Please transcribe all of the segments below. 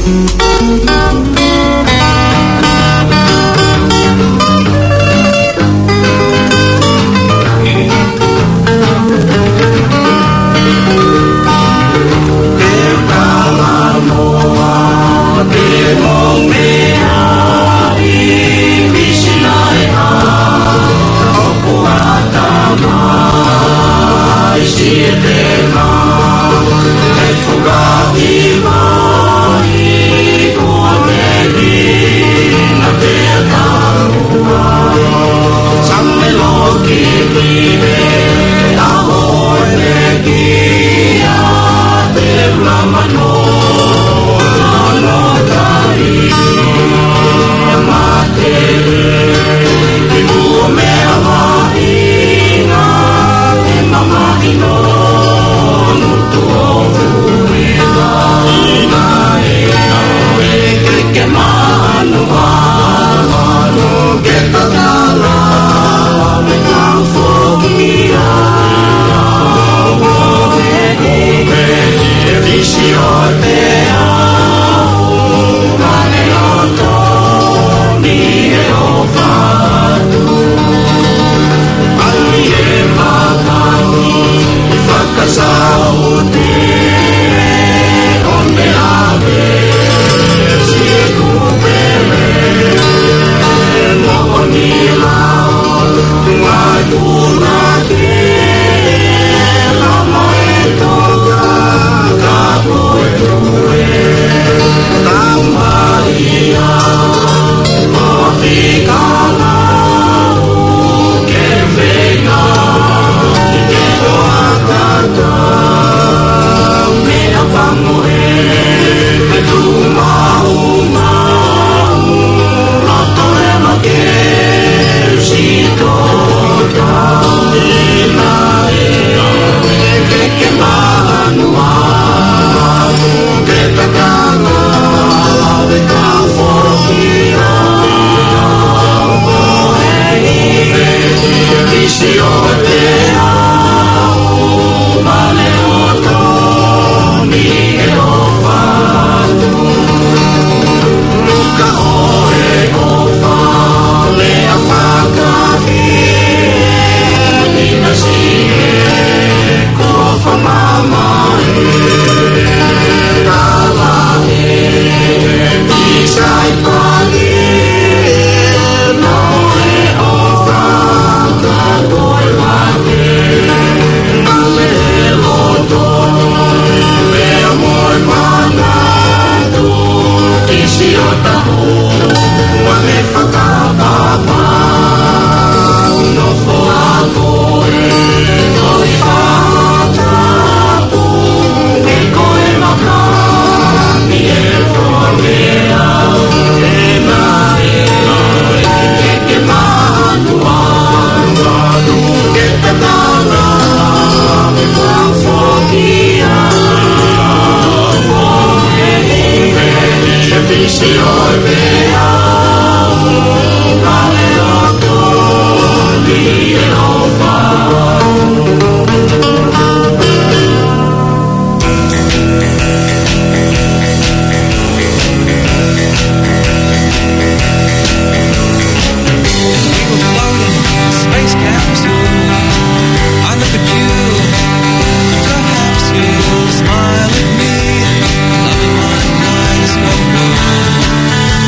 Smile at me, love of my eyes,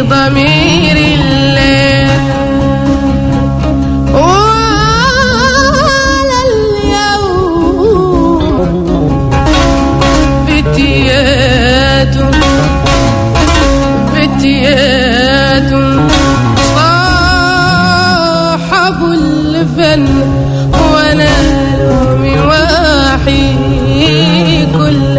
ضمير الليل وعلى اليوم فتيات صاحبوا الفن ونالوا من واحي كل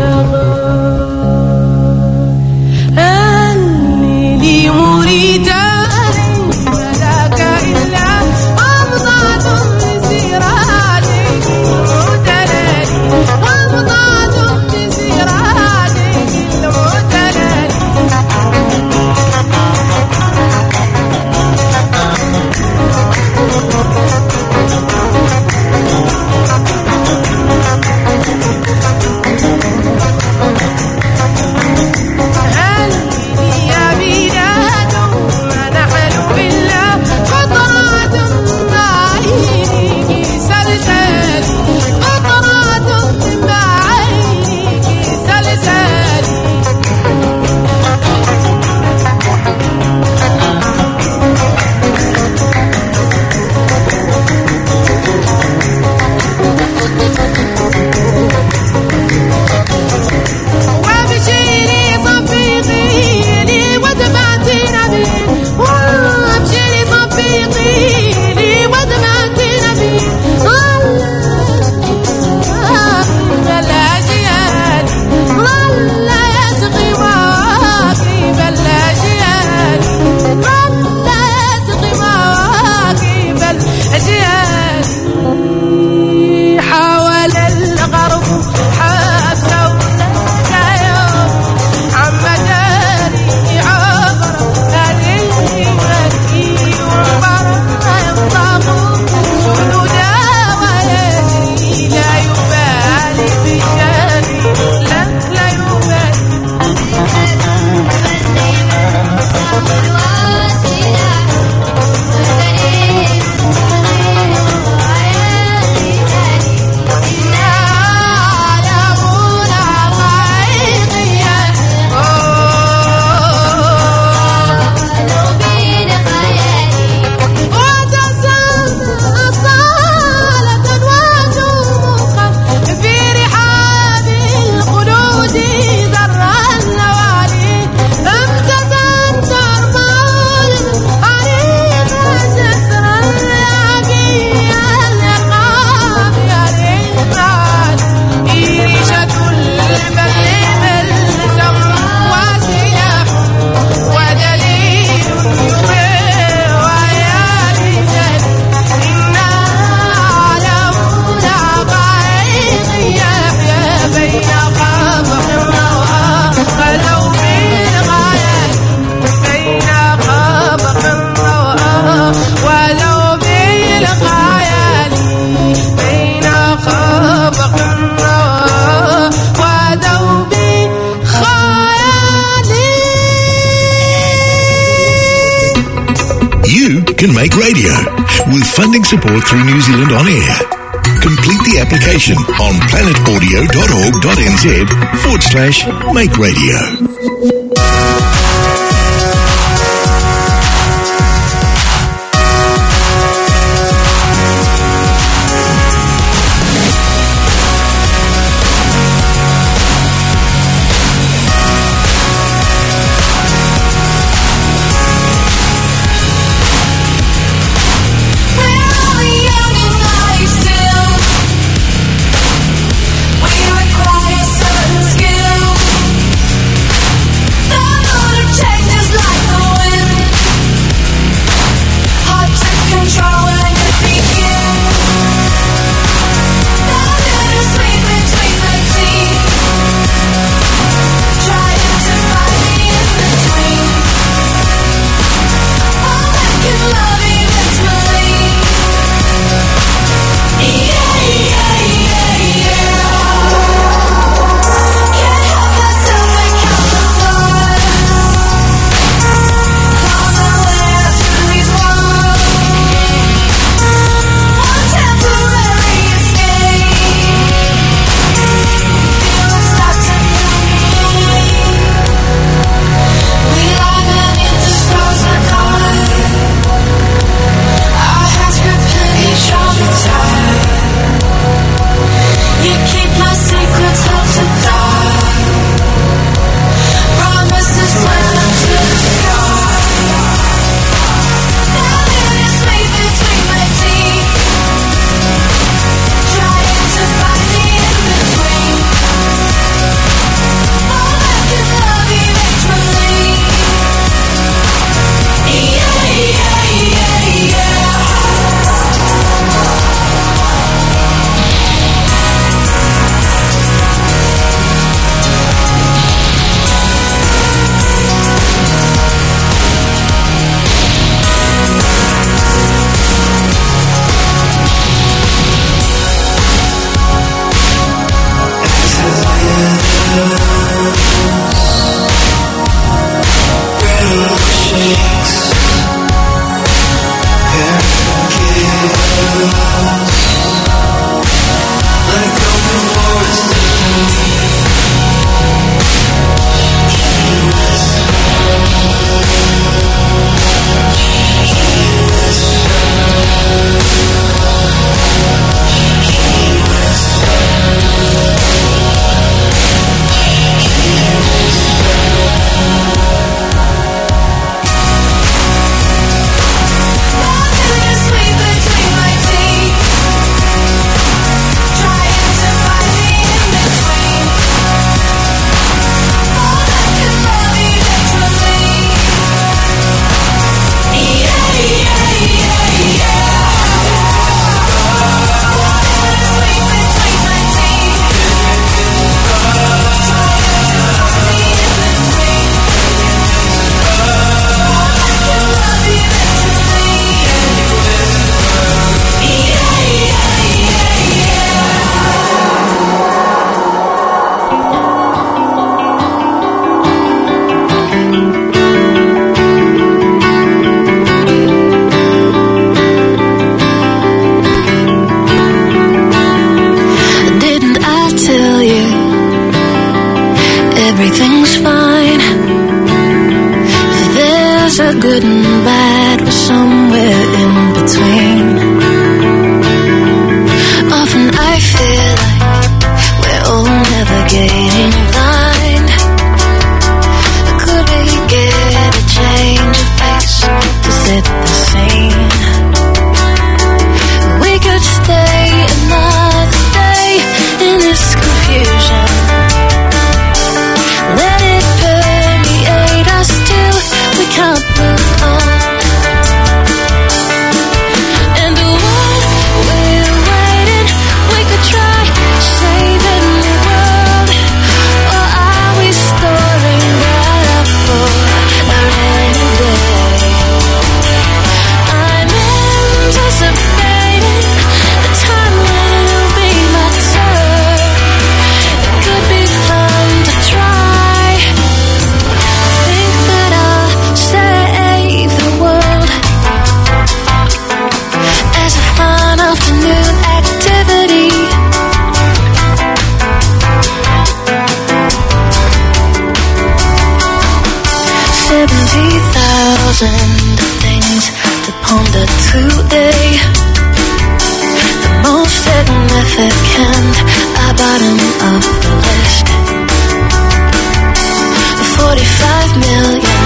can make radio with funding support through New Zealand On Air. Complete the application on planetaudio.org.nz/make radio. So good and bad, we're somewhere in between. Often I feel like we're all navigating blind. Could we get a change of pace to set the scene? We could stay another day in this confusion. Let it permeate us till we can't move on. And while we're waiting, we could try saving the world. Or are we storing that up for a rainy day? I'm anticipating the time when it'll be my turn. It could be fun to try. Think that I'll save the world as a fun afternoon activity. 70,000 things to ponder today. The most significant are bottom of the list. 45 million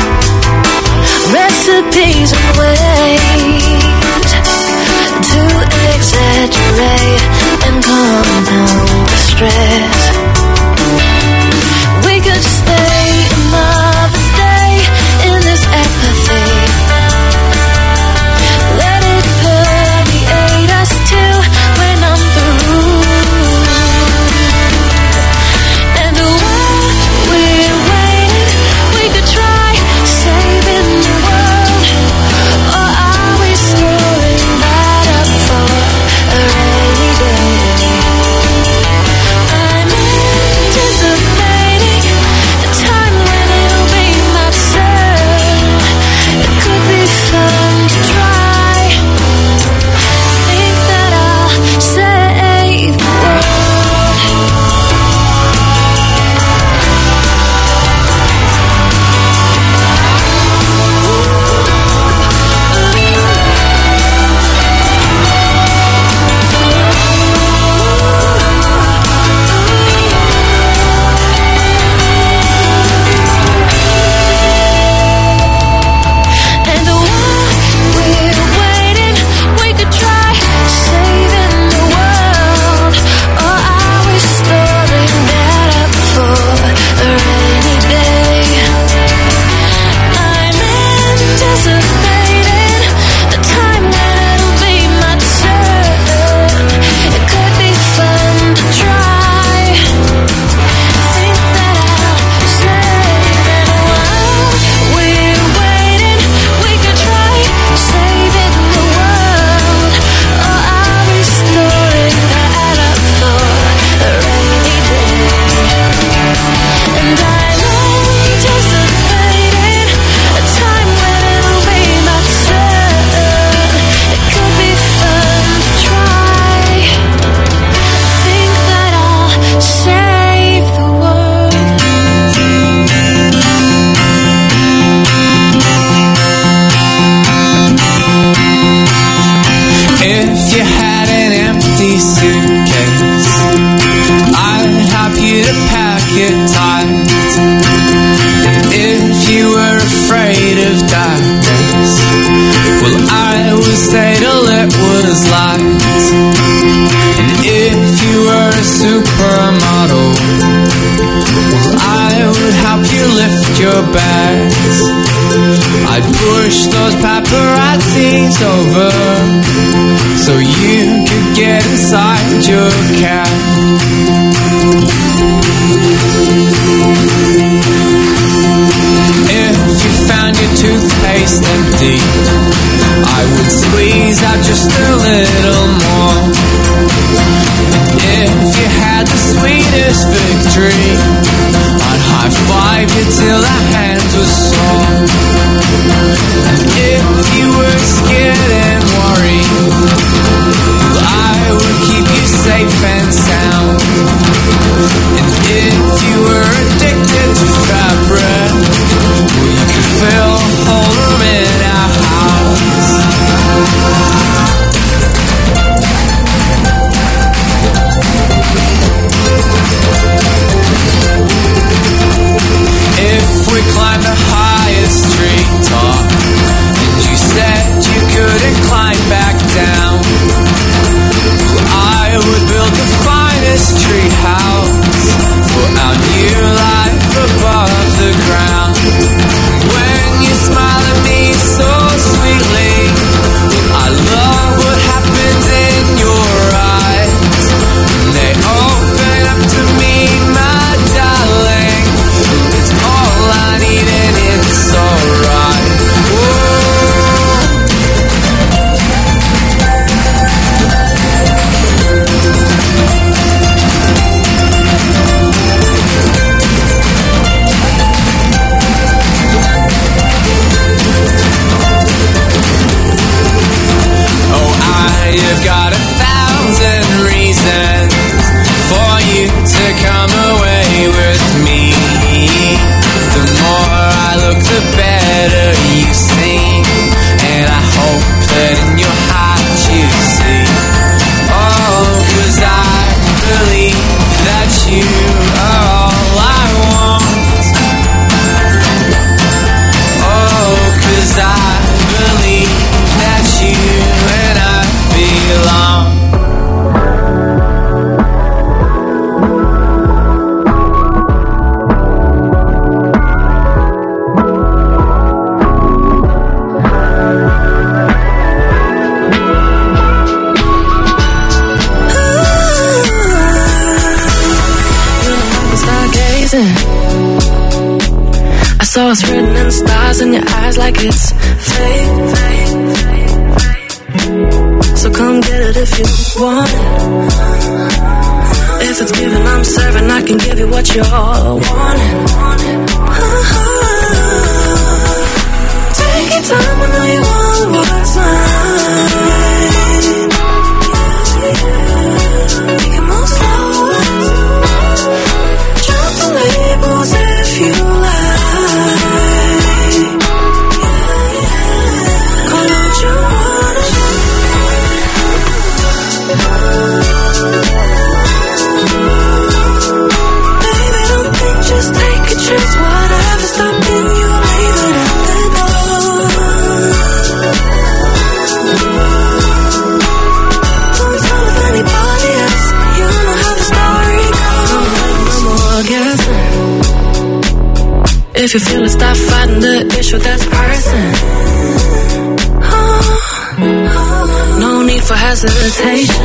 recipes and ways to exaggerate and compound the stress. We could stay another day in this apathy. Let it permeate us till when I'm through. And while we're waiting, we could try saving the world. Or are we storing that up for a rainy day? I'm anticipating the time when it'll be my turn. It could be fun to try. Think that I'll save the And while we're waiting, we could try saving the world. Or are we storing that up for a rainy day? I'm anticipating the time when it'll be my turn. It could be fun to try. Think that I'll save. And while we're waiting, we could try saving the world. Or are we storing that up for a rainy day? And I'm anticipating a time when it'll be my turn. It could be fun to try. Think that I'll save the world. If you had an empty suitcase, I'd help you to pack it tight. If you were afraid of darkness, well, I would stay till it was light. And if you were a supermodel, well, I would help you lift your bags. I'd push those paparazzis over so you could get inside your cab. If you found your toothpaste empty, I would squeeze out just a little more. If you had the sweetest victory, I'd high-five you till our hands were sore. And if you were scared and worried, I would keep you safe and sound. And if you were addicted to fabric, well, you could fill a hole If we climb the highest treetop and you said you couldn't climb back down, I would build the finest tree house for our new life above the ground. When you smile at me so sweetly, I love what happens in your eyes. They open up to me, my darling. It's all I need and it's alright. You've got 1,000 reasons for you to come away with me. The more I look, the better you seem, and I hope that in your heart you see. Oh, 'cause I believe that you are all I want. Oh, 'cause I believe that you and I belong. Stargazing, I saw us written in stars in your eyes like it's fate. So come get it if you want it. If it's given, I'm serving. I can give you what you're wanting. Take your time, I know you want what's mine. We can move slow. Drop the labels if you like. Call out your water. Baby, don't think, just take a chance. Whatever's stopping you, leave it at the door. Don't tell anybody else. You know how the story goes. No more guessing. If you feel it, stop fighting the issue that's pressing. No need for hesitation.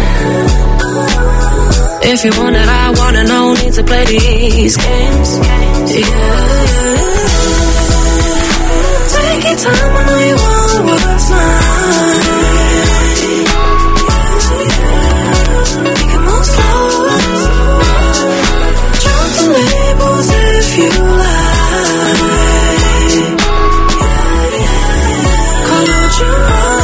If you want it, I want it. No need to play these games. Yeah. Take your time, I know you want what's mine. We can move slow. Drop the labels if you like. Call out your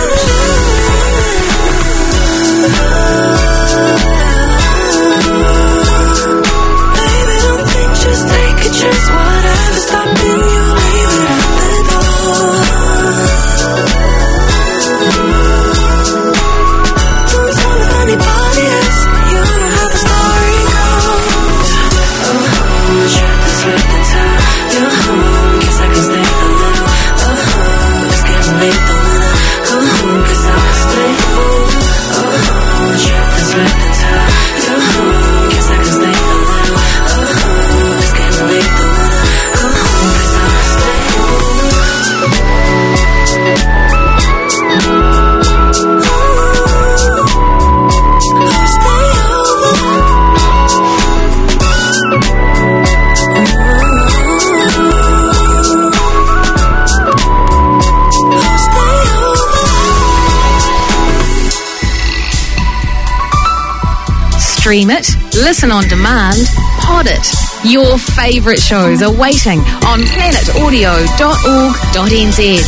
baby, don't think, just take a chance. Whatever's stopping you, leave it at the door. Don't tell anybody else. You know how the story goes. Trip is looking tight. You're home, guess I can stay a little. It's getting late, the winter. Come home, guess I'll stay. Trip is looking tight. You're home, guess I can stay a little. It's getting late, the winter. Come home, guess I'll stay. Stream it, listen on demand, pod it. Your favourite shows are waiting on planetaudio.org.nz.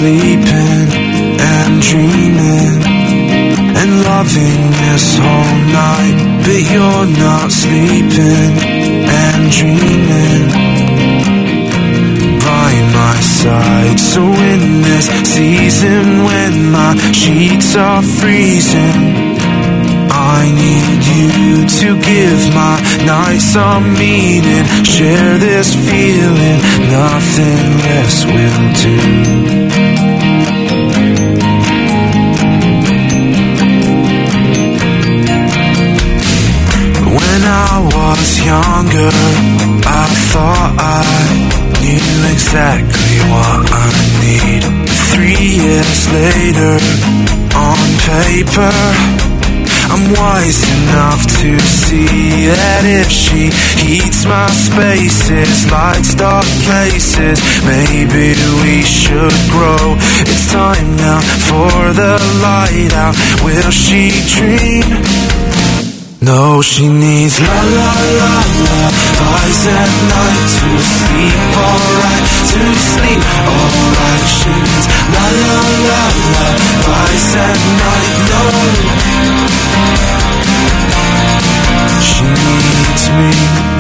sleeping and dreaming and loving this whole night, but you're not sleeping and dreaming by my side. So in this season when my sheets are freezing, I need you to give my night some meaning. Share this feeling, nothing less will do. When I was younger, I thought I knew exactly what I need. 3 years later, on paper, I'm wise enough to see that if she heats my spaces, lights dark places, maybe we should grow. It's time now for the light out. Will she dream? No, she needs la la la la, eyes at night to sleep alright, to sleep alright. She needs la la la la, eyes at night, no. She needs me.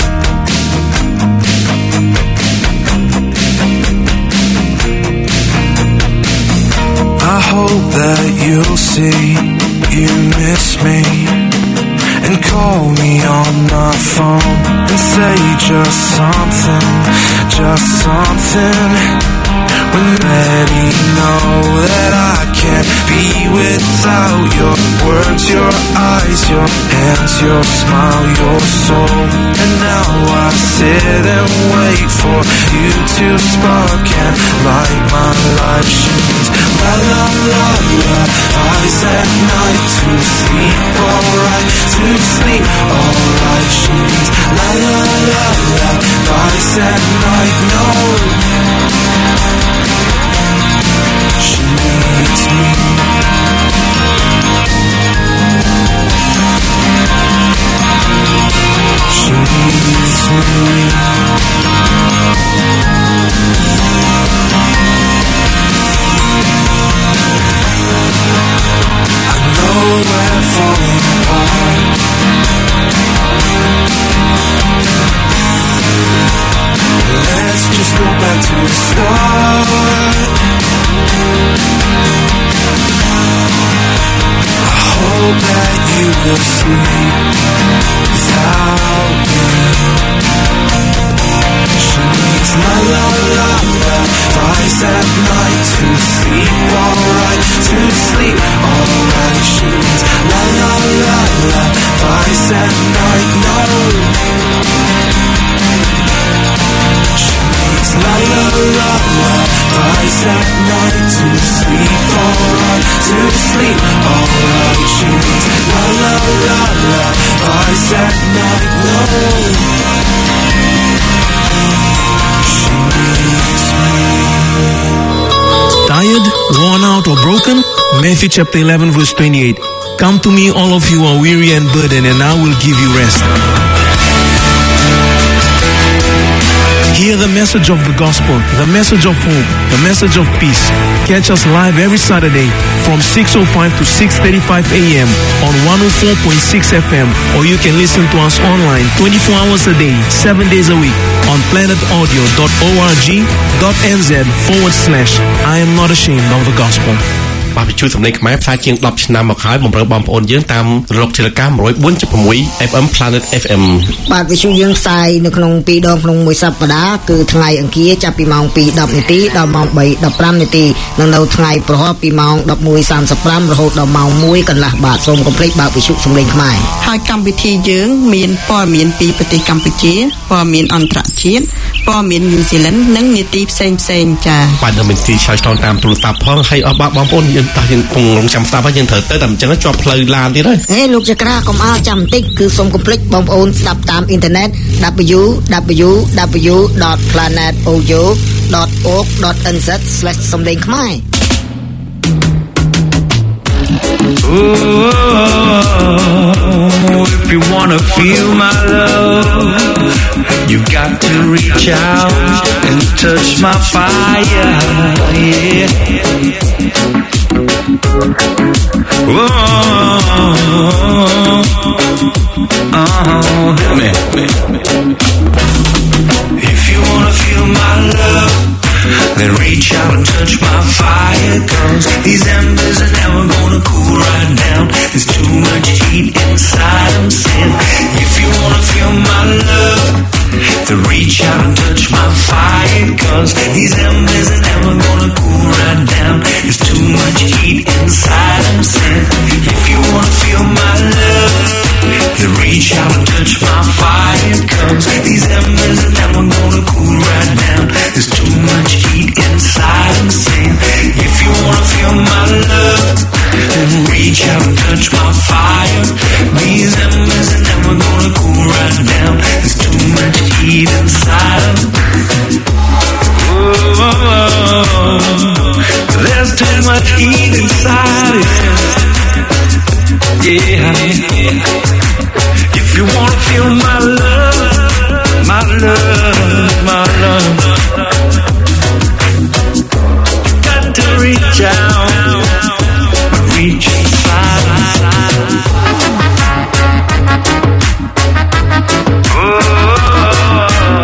I hope that you'll see you miss me and call me on my phone and say just something, when let me know that I can't be without your words, your eyes, your hands, your smile, your soul. And now I sit and wait for you to spark and light my life. She needs la la la la, eyes at night to sleep alright, to sleep alright. She needs la la la la, eyes at night, no. She needs me. She needs me. I know we're falling apart. Let's just go back to the start. I hope that you will sleep without me. She needs la la la la, eyes at night to sleep alright, to sleep alright. She needs la la la la, eyes at night, no. She needs la la la la, eyes at night to sleep alright, to sleep alright. She needs la la la la, eyes at night, no. She needs me. Tired, worn out or broken? Matthew chapter 11 verse 28. Come to me all of you who are weary and burdened, and I will give you rest. Hear the message of the gospel, the message of hope, the message of peace. Catch us live every Saturday from 6:05 to 6:35 a.m. on 104.6 FM, or you can listen to us online 24 hours a day, 7 days a week on planetaudio.org.nz/I am not ashamed of the gospel. បាទវិទ្យុសំឡេងខ្មែរផ្សាយជាង10ឆ្នាំមកហើយបំរើបងប្អូនយើងតាមរលកធាតុអាកាស 104.6 FM Planet FM បាទវិទ្យុយើងផ្សាយនៅក្នុង2ដងក្នុងមួយសប្តាហ៍គឺថ្ងៃអង្គារចាប់ពីម៉ោង 2:10 នាទីដល់ម៉ោង 3:15 នាទីនិងនៅថ្ងៃព្រហស្បតិ៍ពីម៉ោង 11:35 រហូតដល់ម៉ោង 1 កន្លះបាទសូមកុំភ្លេចបើកវិទ្យុសំឡេងខ្មែរហើយកម្មវិធីយើងមានព័ត៌មានពីប្រទេសកម្ពុជាព័ត៌មានអន្តរជាតិព័ត៌មានញូហ្សេឡង់និងនីតិផ្សេងចា៎បាទនៅមានទីឆ្លើយឆ្លងតាមទូរស័ព្ទផងហើយអស់បងប្អូនយើងតោះយើងកំពុងចាំស្ដាប់ហើយយើងត្រូវទៅតែអញ្ចឹងជាប់ផ្លូវឡានទៀតហើយហេលោកចក្រាកុំអើចាំបន្តិចគឺសូមកុំភ្លេចបងប្អូនស្ដាប់តាមអ៊ីនធឺណិត www.planetaudio.org.nz/សំឡេងខ្មែរ Oh, if you wanna feel my love, You got to reach out and touch my fire, yeah. Hit me. If you wanna feel my love, then reach out and touch my fire, 'cause these embers are never gonna cool right down. There's too much heat inside them, sin. If you wanna feel my love, then reach out and touch my fire, 'cause these embers are never gonna cool right down. There's too much heat inside them, sin. If you wanna feel my love, then reach out and touch my fire, 'cause these embers are never gonna cool right down. There's too much heat inside them, sin. If you wanna feel my love, then reach out and touch my fire. These embers are never gonna cool right down. There's too much heat inside them. There's too much heat inside it. Yeah. If you wanna feel my love, my love, my love, got to reach out, reach inside. Oh.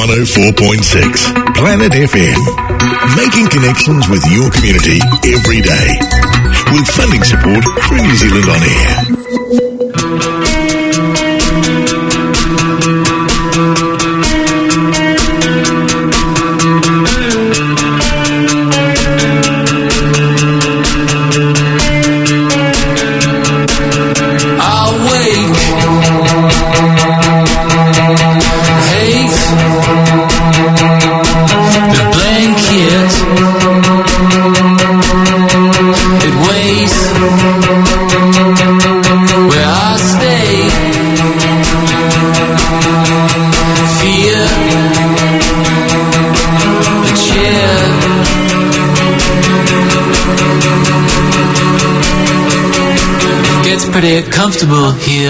104.6 Planet FM. Making connections with your community every day. With funding support through New Zealand On Air. Pretty comfortable here.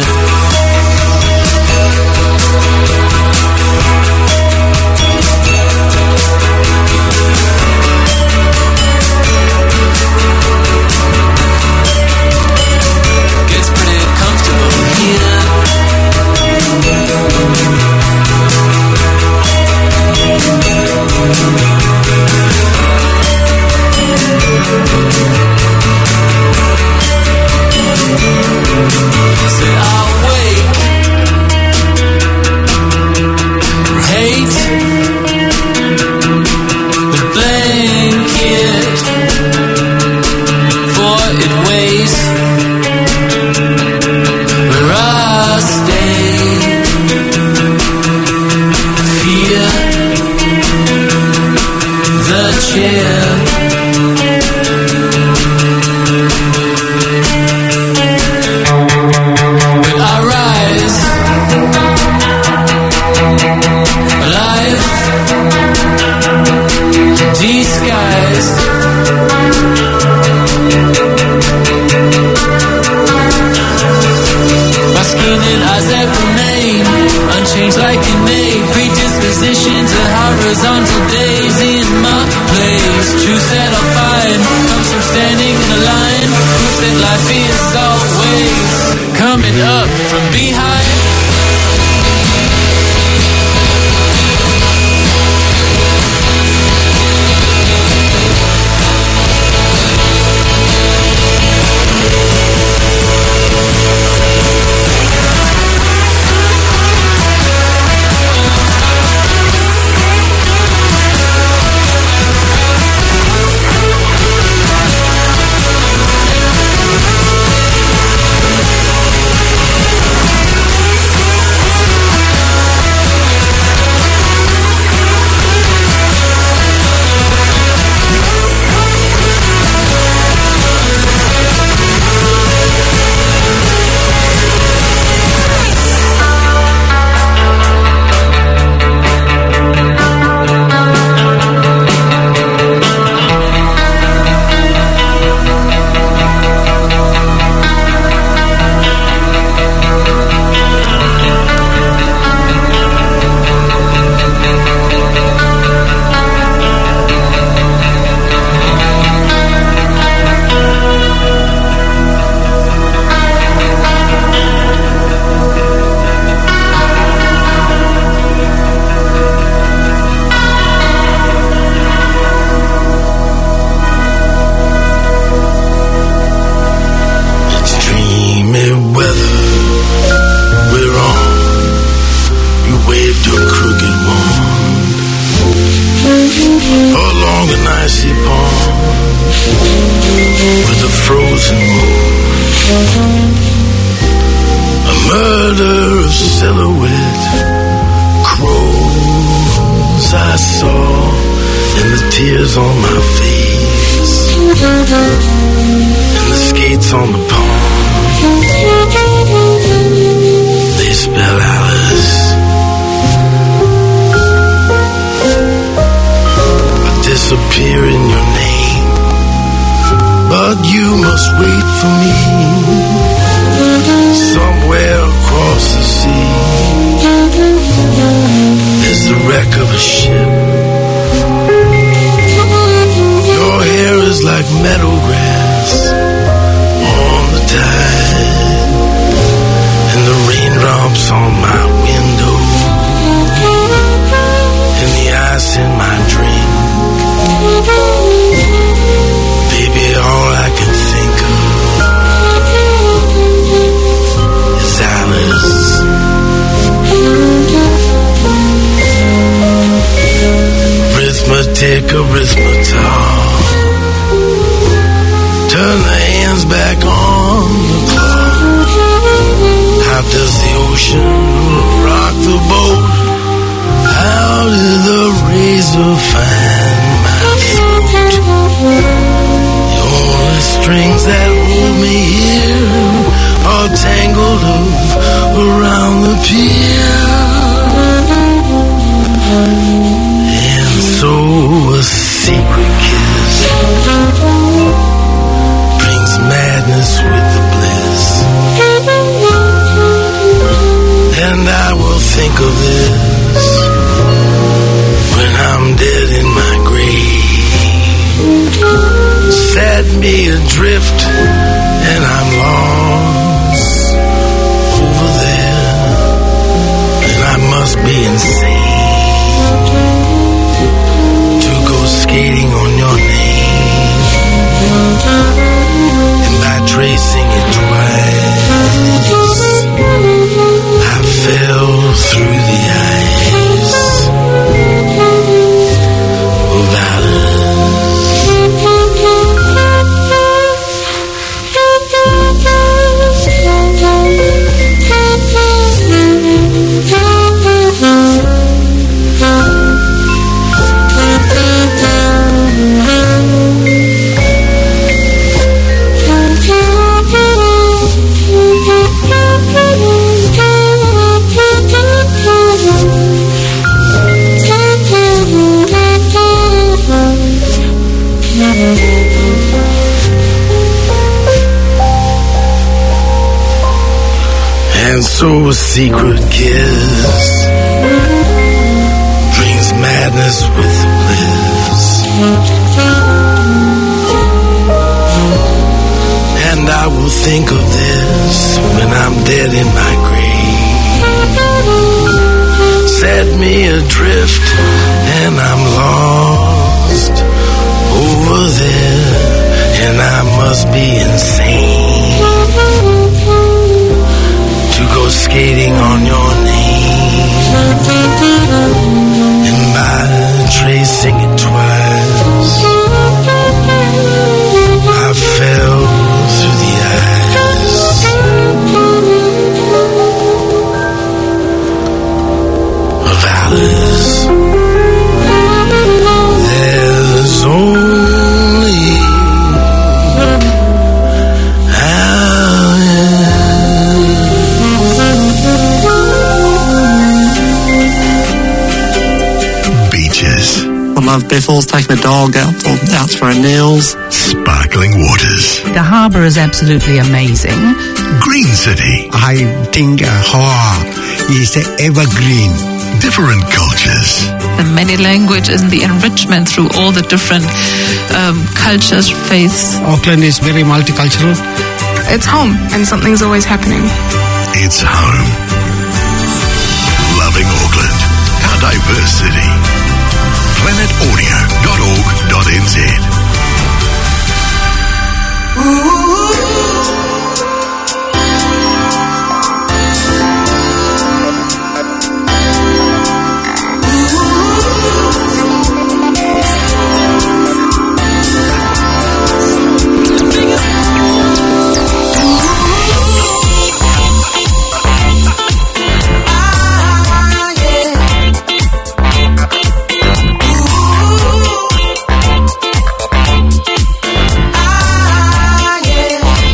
on my window. the boat? How did the razor find my throat? The only strings that hold me here are tangled up around the pier. And so a secret kiss brings madness with the bliss. And I will think of this when I'm dead in my grave. Set me adrift and I'm lost over there. And I must be insane to go skating on your name. And by tracing it twice, I fell through the ice of And so a secret kiss brings madness with the bliss. And I will think of this when I'm dead in my grave. Set me adrift and I'm lost over there. And I must be insane to go skating on your name. And by tracing it twice, I fell through the ice of Alice. There's only Love Biffles, taking the dog out for her nails. Sparkling waters. The harbour is absolutely amazing. Green City. I think Hawaii is evergreen. Different cultures. The many languages and the enrichment through all the different cultures, faiths. Auckland is very multicultural. It's home and something's always happening. It's home. Loving Auckland. Our diverse city. planetaudio.org.nz. yeah.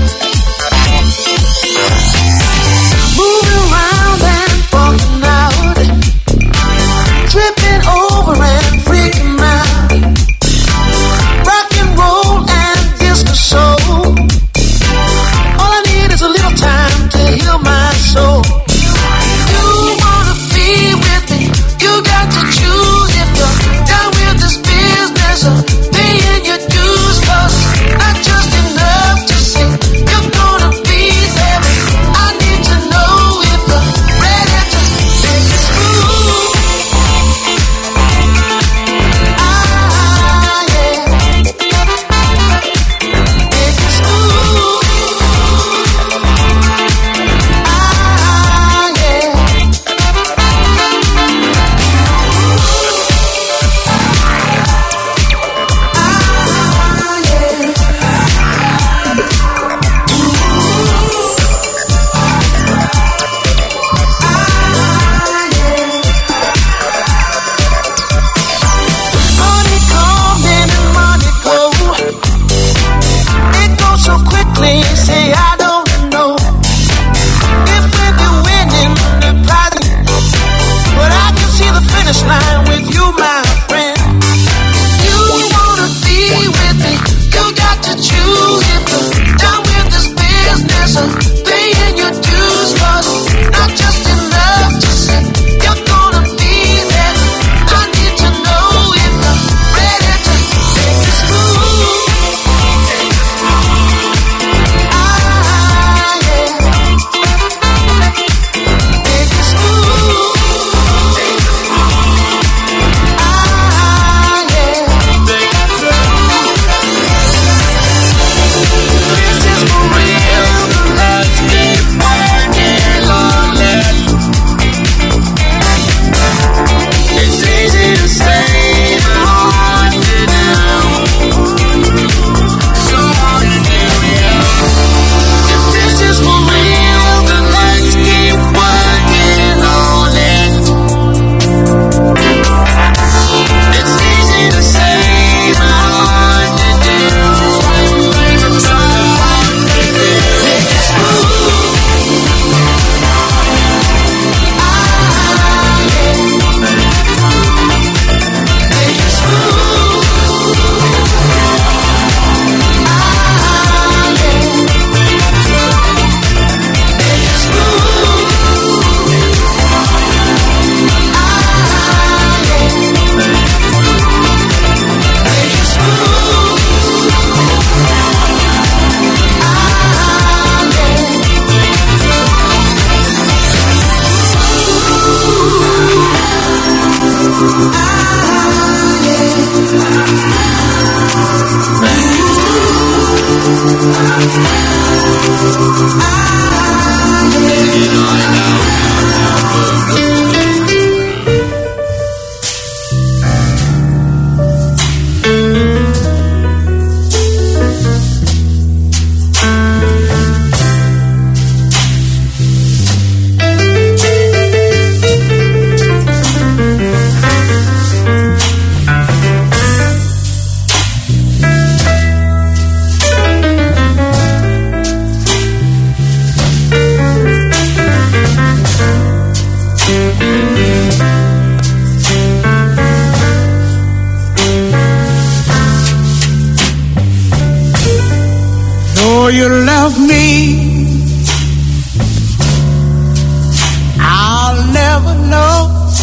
you left me, I'll never know.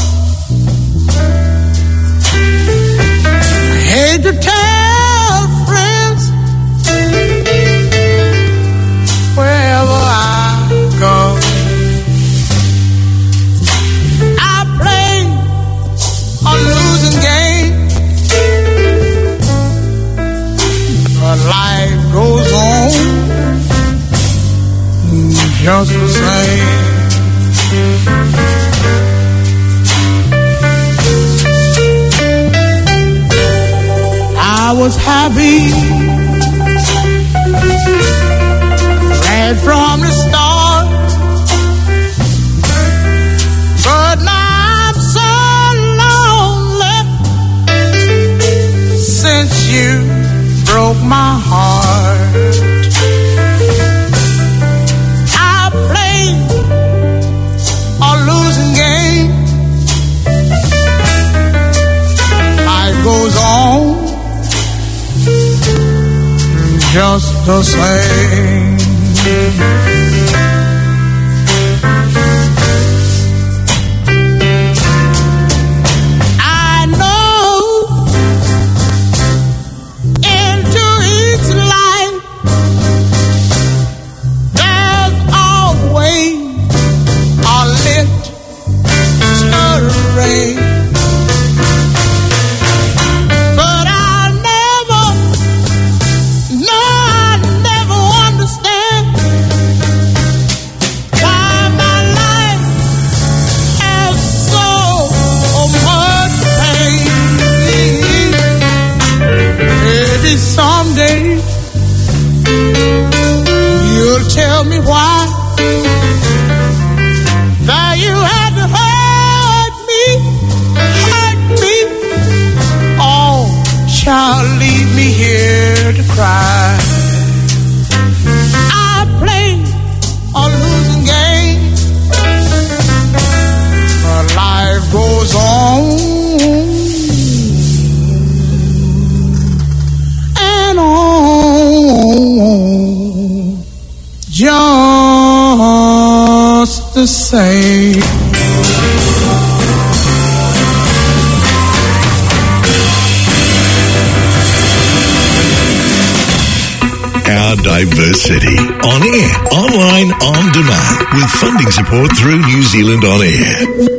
I hate to tell friends wherever I go. I play a losing game, but life goes on just the same. I was happy right from the start, but now I'm so lonely since you broke my heart. I played a losing game. Life goes on just the same. I know into each life there's always a lit ray. But I'll never, no, I'll never understand why my life has so much pain. Maybe someday you'll tell me why that you had to hurt me, oh, child, leave me here to cry. I played a losing game, but life goes on and on, just the same. Our diverse city. On air, online, on demand. With funding support through New Zealand On Air.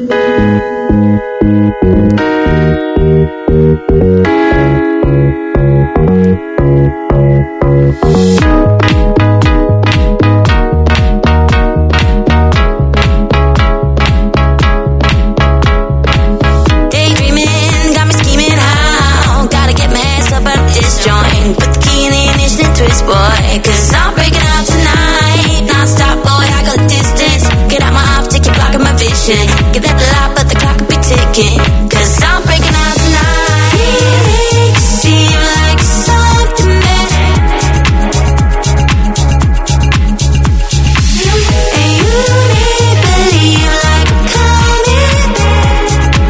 Daydreaming, got me scheming how. Gotta get my ass up out this joint. Put the key in the ignition twist, boy. Cause I'm breaking out tonight. Non-stop, boy, I go the distance. Get out my optic, you're blocking my vision. Give that the light, but the clock will be ticking. Cause I'm breaking out tonight. Feelings seem like something bad. And you didn't believe like I'm coming back.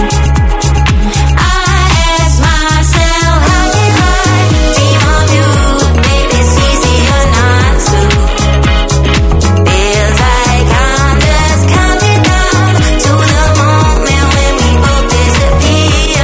I ask myself, how can I dream of you? Baby, it's easier not to. Feels like I'm just counting down to the moment when we both disappear.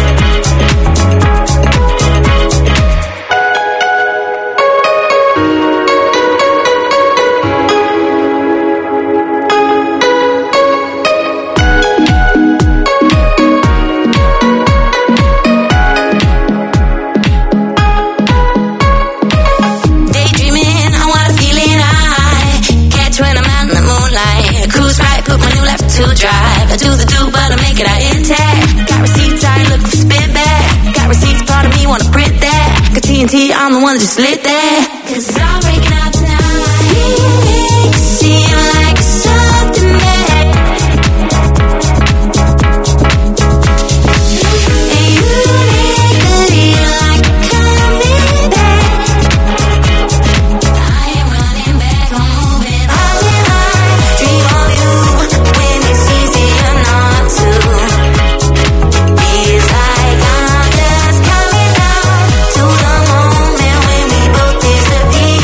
Daydreaming, I want a feeling high. Catch when I'm out in the moonlight. Cruise right, put my new left to drive. I do the do, but I make it out intact. Got receipts, I ain't looking for spit back. Got receipts, part of me wanna print that. Got TNT, I'm the one that just lit that. Cause I'm breaking out tonight. Feelings seem like something bad. And you didn't believe like I'm coming back. I am running back, I'm moving on. Dream of you when it's easier not to. Feels like I'm just coming down to the moment when we both disappear.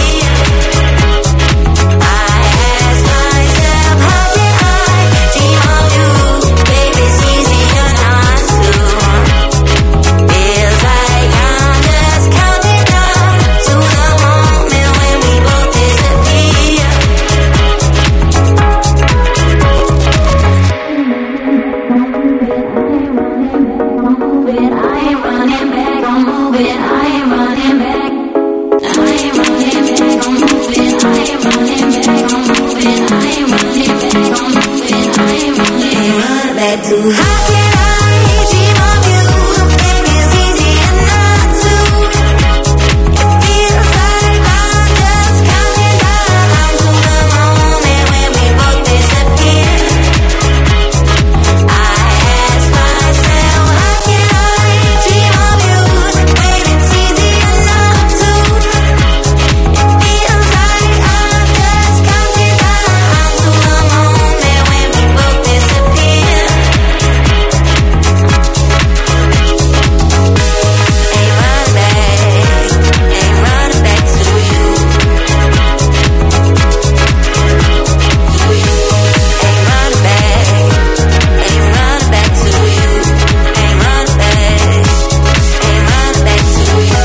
back to you. How can I dream of you if it's easy enough to? It feels like I'm just counting down to the moment when we both disappear. I ask myself, how can I dream of you when it's easy enough to? It feels like I'm just counting down to the moment when we both disappear. Ain't running back to you. Ain't running back to you. Ain't running back to you.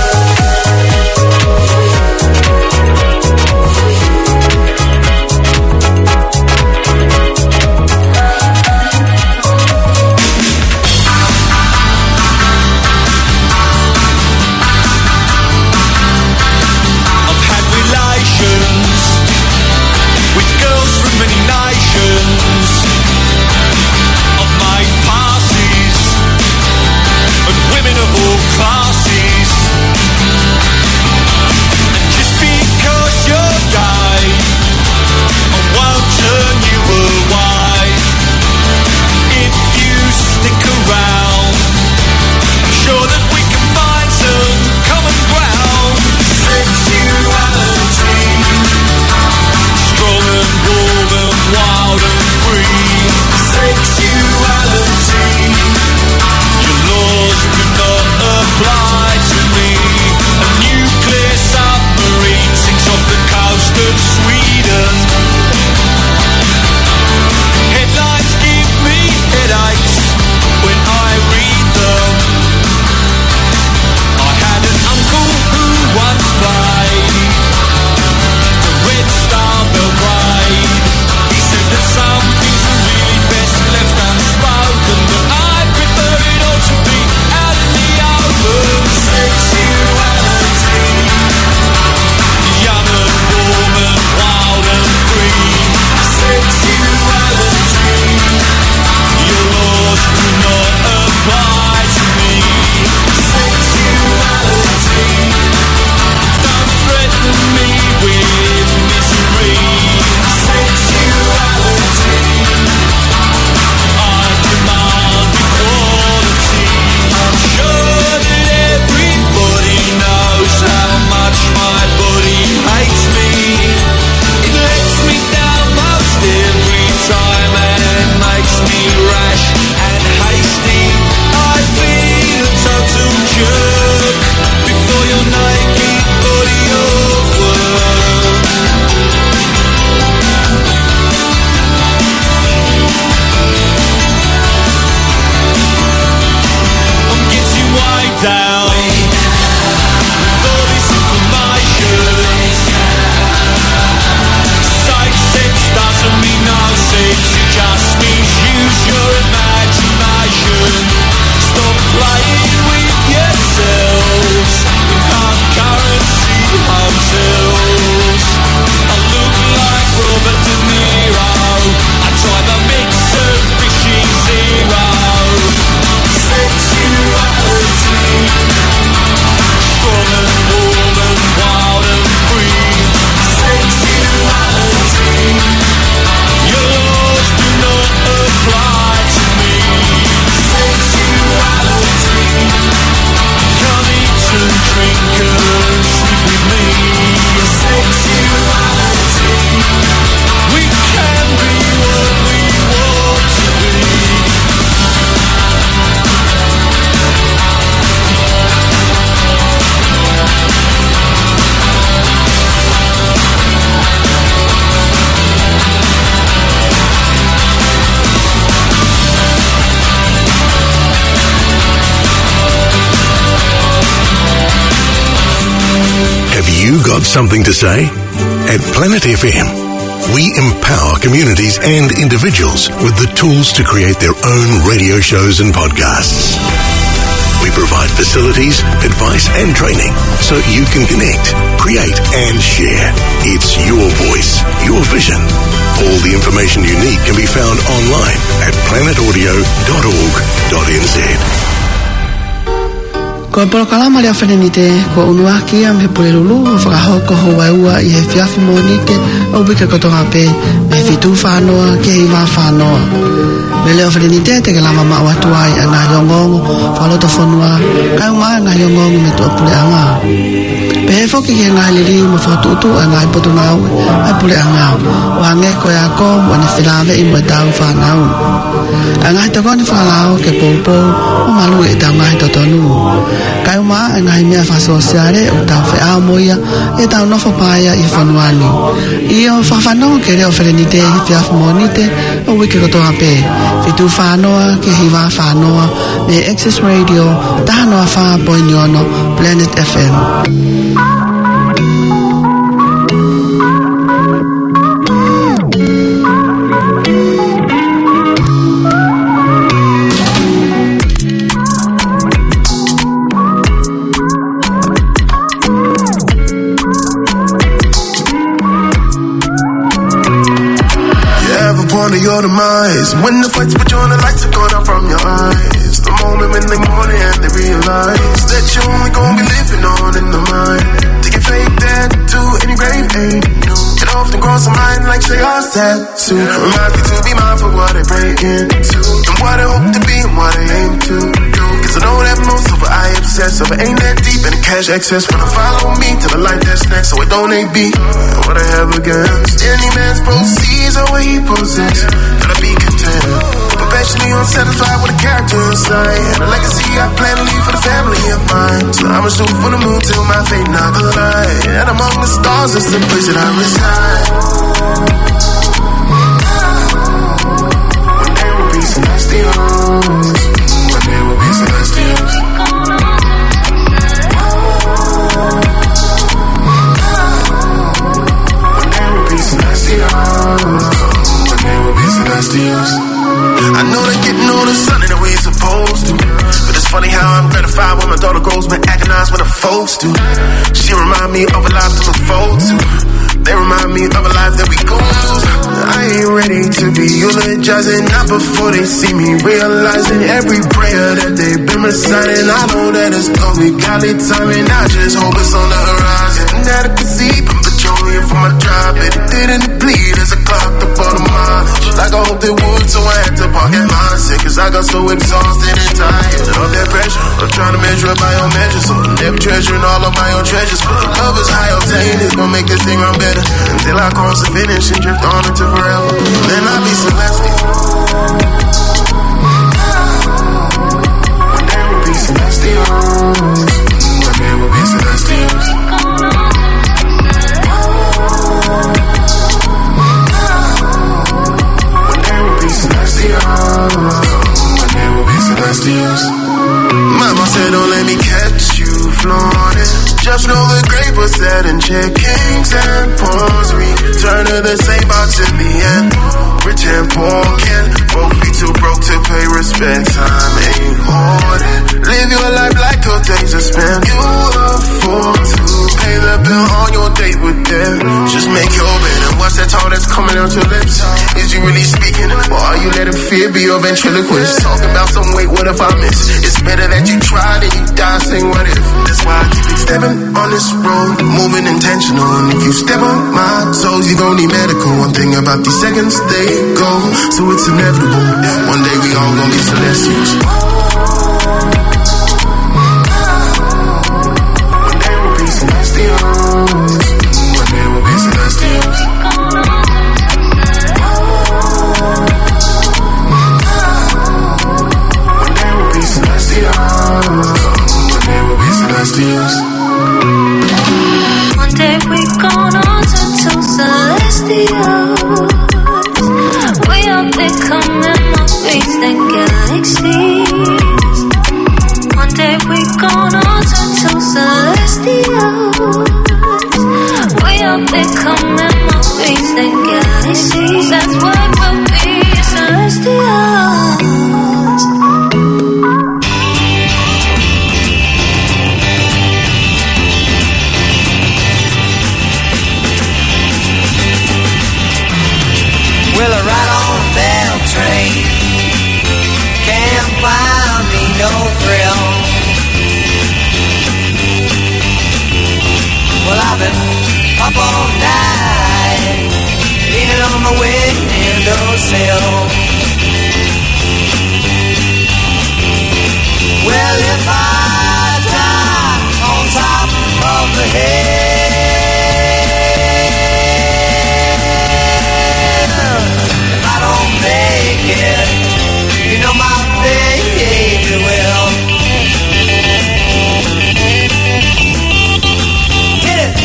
I've had relations with girls from many nations. I've made passes and women of all classes. And just because you're gay, I won't turn you away. If you stick around, I'm sure that we can find some common ground. Sexuality, strong and warm and wild and free. Sexuality, your laws do not apply to me. A nuclear submarine sinks off the coast of Sweden. Headlines give me headaches when I read them. I had an uncle who once played the Red Star Belgrade. He said that some things are really best left unspoken, but I prefer it all to be out in the open. Sexuality, young and warm and wild and free. Sexuality, your laws do not apply to me. Sexuality, don't threaten me with misery. Sexuality, I demand equality. I'm sure that everybody knows how much my body hates me. It lets me down most every time and makes me rash and hasty. I've been a total jerk before your naked body of work. I'm getting way down with all this information. Safe sex doesn't mean no sex, it just means use your imagination. Stop playing with yourselves in hard currency hotels. I look like Robert De Niro, I drive a Mitsubishi Zero. Sexuality, strong and warm and wild and free. Sexuality, your laws do not apply to me. Sexuality, come eat and drink and sleep with me. Sexuality, we can be what we want to be. Have you got something to say? At Planet FM, we empower communities and individuals with the tools to create their own radio shows and podcasts. We We provide facilities, advice and training so you can connect, create and share. It's your voice, your vision. All the information you need can be found online at planetaudio.org.nz. Ko polokalama le awhenenite ko unua ki am he pule lulu o whakahoko ho waiua I he whiawhi monite o wika kotonga pe me whitu whanoa ki hei wā whanoa. Me leo awhenenite te ke lama maa watuai a ngā yongongo whalota whanua kai unga ngā yongongo me tua pule anga. Pe he whoki ki ngā liri mo whatutu a ngā ipoto ngau a pule anga o hange ko ya ko mo ne whilawe I mo tau whanau. A ngā hitoko ni whalao ke poupo o malu e tau ngā hitotonu. Kai uma e ngai mea whasosiare o tau wheao moia e tau nofo paia I whanuani. I o whawhanau ke reo wherenite I whiawhi monite o wiki kotoa pe. Whitu whanoa ke hiwa whanoa me Access Radio tahanoa wha poiniono Planet FM. Your demise. When the fights put you on, the lights are going out from your eyes. The moment when they mourn and they realize that you only gonna be living on in the mind. Taking fake that to any grave ain't new. It often grows in mind like Shayar's tattoo. Remind me to be mindful what they pray into and what they hope to be and what they aim to do. Cause I know that most of it I obsess over ain't that deep in the cash excess. When I follow me to the life that's next, so it don't ain't be what I have against any man's proceeds or what he possess. Gotta be content, perpetually unsatisfied with the character inside and a legacy I plan to leave for the family of mine. So I'ma shoot for the moon till my fate not collide, and among the stars is the place that I reside. When there will be celestials, when there will be celestials. When there will be celestials. I know they're getting on the sun in the way it's supposed to, but it's funny how I'm gratified when my daughter grows but agonized when the folks do. She remind me of a life to look forward to. They remind me of a life that we gon' lose. I ain't ready to be eulogizing, not before they see me realizing every prayer that they've been reciting. I know that it's gonna be godly timing. I just hope it's on the horizon. That I can see petroleum for my drive, but it didn't deplete as I clocked the bottom mileage. Like I hoped it would, so I had to park at mindset. Cause I got so exhausted and tired of that pressure. I'm trying to measure it by your measure, so I'm never treasuring all of my own treasures. But love is high obtained, it's gonna make this thing run better until I cross the finish and drift on into forever. Then I'll be celestial. There will be celestials. There will be celestials. There will be celestials. Mama said don't let me catch you flaunting. Just know the grape was set in check. Kings and pawns return to the same box in the end. Rich and poor can both be too broke to pay respect. Time ain't hoarding. Live your life like your days are spent. You afford to pay the bill on your date with them. Just make your bed and watch that tall that's coming out your lips. Is you really speaking, or are you letting fear be your ventriloquist? Talking about some weight, what if I miss? It's better that you try than you die saying what if. That's why I keep stepping on this road, moving intentional. And if you step on my toes, you gon' need medical. One thing about these seconds, they go, so it's inevitable. One day we all gon' be celestials. When there will be celestials. When there will be celestials. When there will be celestials. When there will be celestials. One day we gonna turn to celestials. We are becoming more distant galaxies. One day we gonna turn to celestials. We are becoming more distant galaxies. That's why we'll be celestials. no thrill. Well, I've been up all night, leaning on my windowsill. Well, if I die on top of the hill, if I don't make it, you know my baby will. Hit it.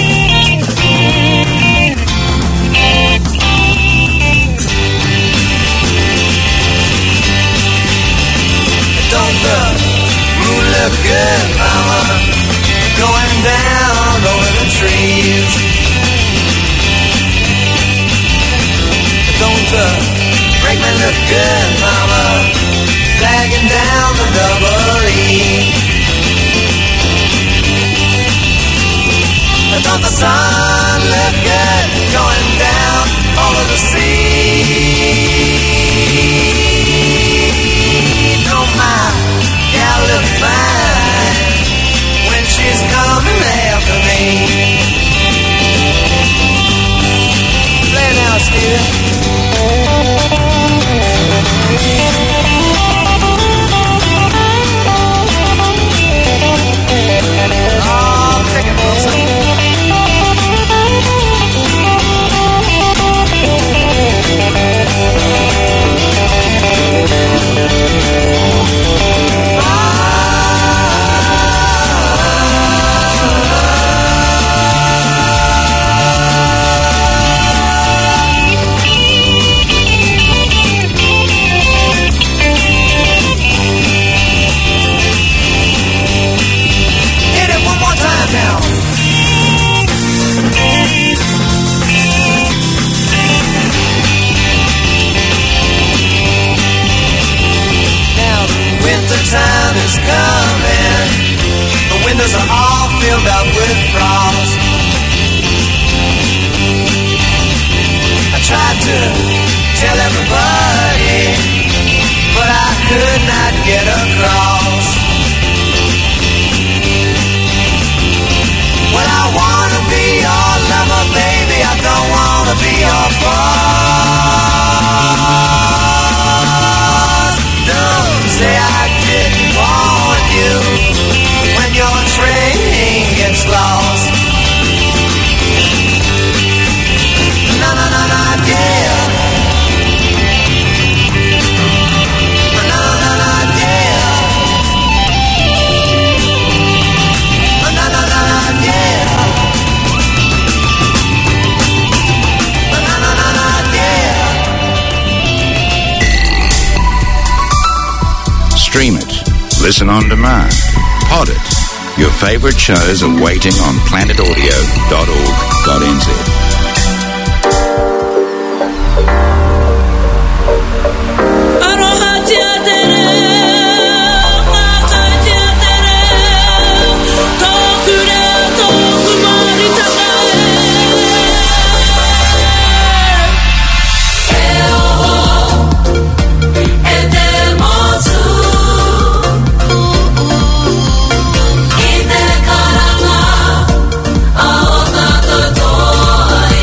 Don't the moon look good, mama, going down over the trees? Don't the brakeman look good, mama, flagging down the double E? Don't the sun look good, going down over the sea? Don't my gal look fine when she's coming after me? Play now, Stevie. Oh, take it, Wilson. Hit it one more time now. Now the winter time is coming. The windows are all filled up with frost. I tried to tell everybody, but I could not get across. Well, I wanna be your lover, baby. I don't wanna be your boss. Don't say I didn't warn you when your train gets lost. No, no, no, no, yeah. No, no, no, no, yeah. No, no, no, no, yeah. No, no, no, no, yeah. Stream it, listen on demand, pod it. Your favorite shows are waiting on planetaudio.org.nz. Oh,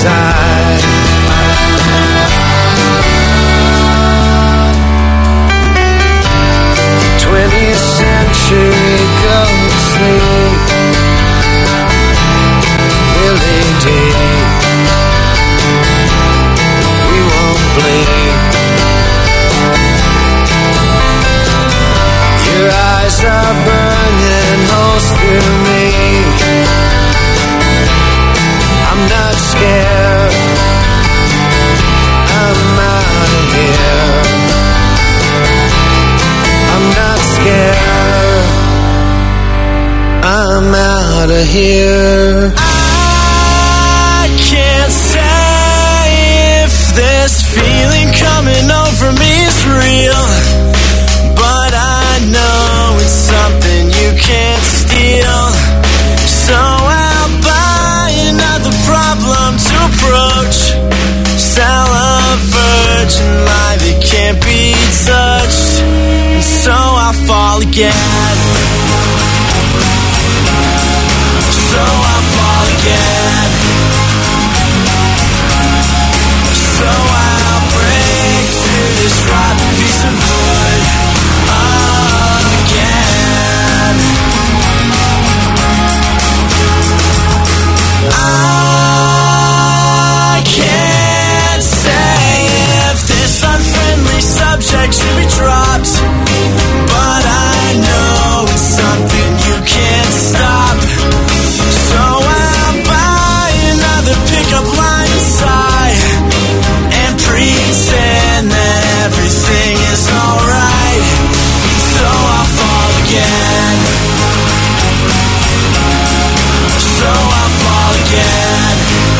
inside. 20th century, go to sleep. Really deep. We won't bleed. Your eyes are burning holes through me. I'm not scared. I'm out of here. I'm not scared. I'm out of here. I can't say if this feeling coming over me is real, but I know it's something you can't steal. So I'll buy another problem to approach. Sell a virgin lie that can't be touched. And so I'll fall again. So I'll fall again. So I'll break through this rotten piece of wood again. I can't say if this unfriendly subject should be dropped, but I know it's something you can't stop. So I'll buy another pickup line inside and pretend that everything is alright. So I'll fall again. So I'll fall again.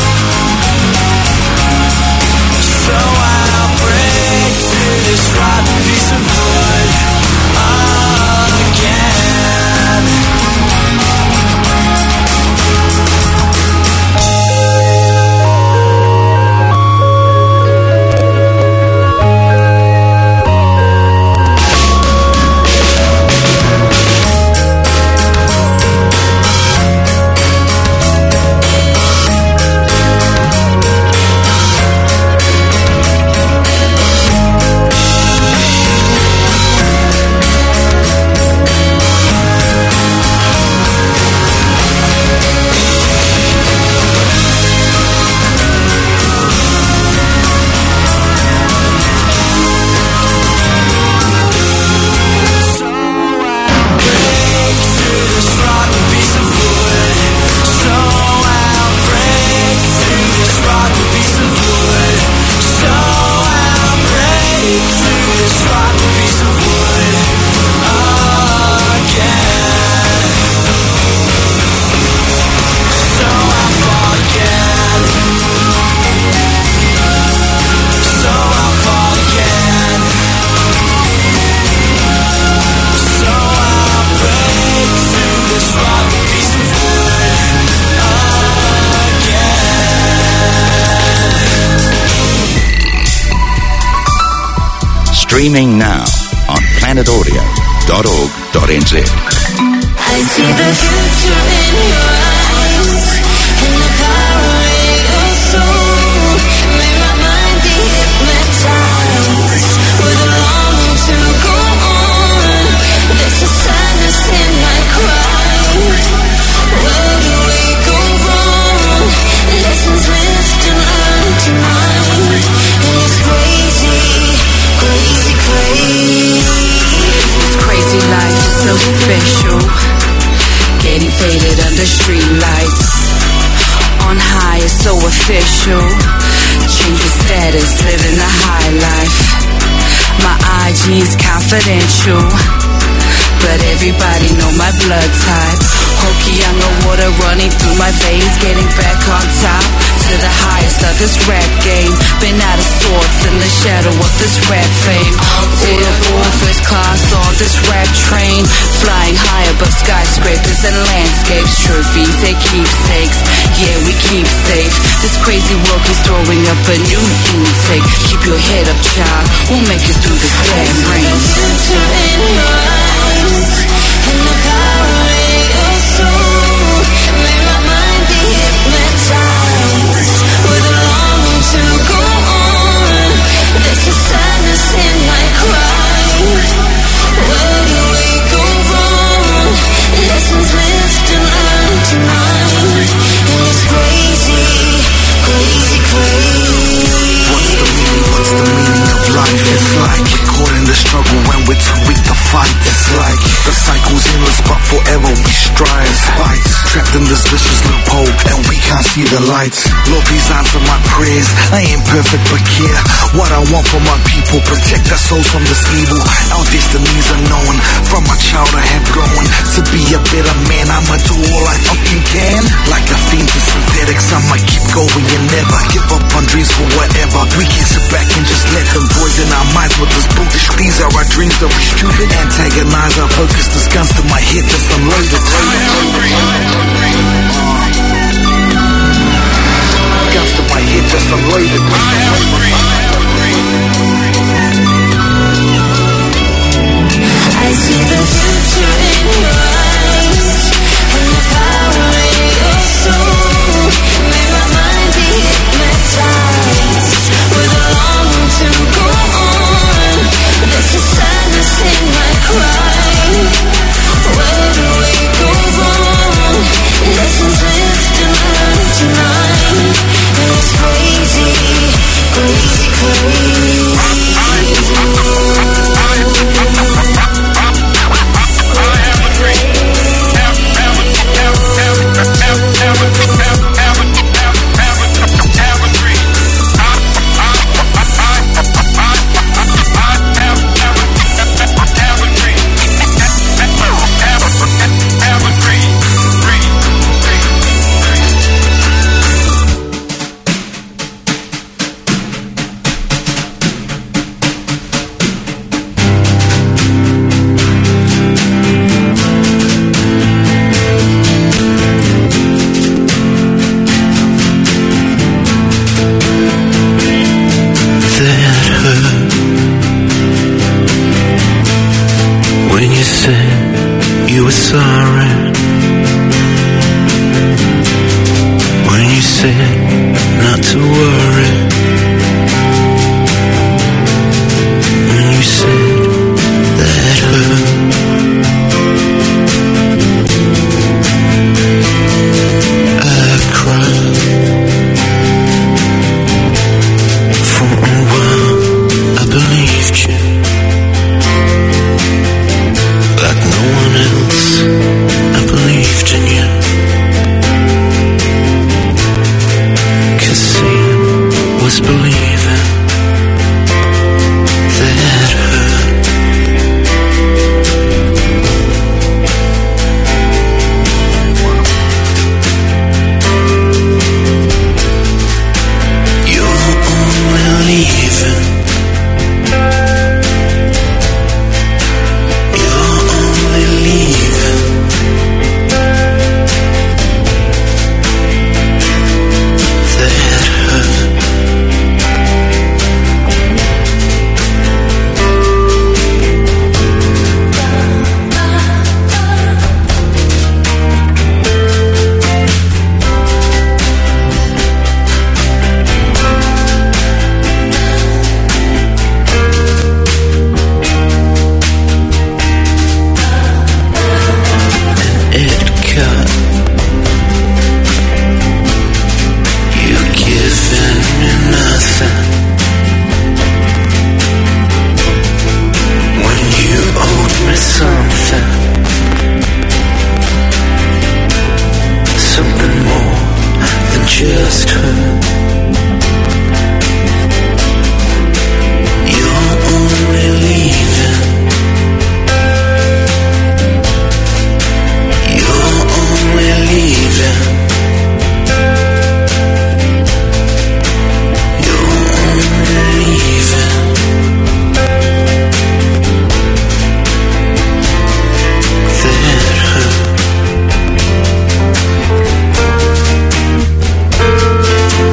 So I'll break through this rotten piece of wood again. Streaming now on planetaudio.org.nz. I see the future in your eyes and the power in your soul. May my mind be hypnotized with a longing to go on. There's a sadness in my cry. Where do we go wrong? Lessons lived and learned to mind. And it's crazy, crazy, crazy. This crazy life is so special. Getting faded under street lights. On high is so official. Change your status, living the high life. My IG is confidential, but everybody know my blood type. Hokianga water running through my veins, getting back on top to the highest of this rap game. Been out of sorts in the shadow of this rap fame. All aboard first class on this rap train, flying high above skyscrapers and landscapes. Trophies and keepsakes, yeah, we keep safe. This crazy world is throwing up a new intake. Keep your head up, child, we'll make it through this damn rain. Future in your eyes and the power in your soul. May my mind be hypnotized with a forever we strive. Fights trapped in this vicious loophole, and we can't see the lights. Lord, please answer my prayers. I ain't perfect, but care what I want for my people. Protect our souls from this evil. Our destinies are known. From my child I have grown to be a better man. I'ma do all I fucking can. Like a fiend to synthetics, I'ma keep going and never give up on dreams for whatever. We can't sit back and just let them poison our minds with this bullshit. These are our dreams that we stupid. Antagonize our focus. This guns to my head just unloaded. Guns to my head just unloaded. I see the future in your eyes, and the power in your soul. May my mind be hypnotized with a longing to go on. There's a sadness in my cry. Where do we go wrong? Lessons lived and learned tonight. And it's crazy, crazy, crazy. You were sorry when you said not to worry, when you said that hurt. I cried for a while. I believed you like no one else. I believed in you, 'cause seeing was believing. That hurt. You're only leaving. Just her. You're only leaving. You're only leaving. You're only leaving. That hurt.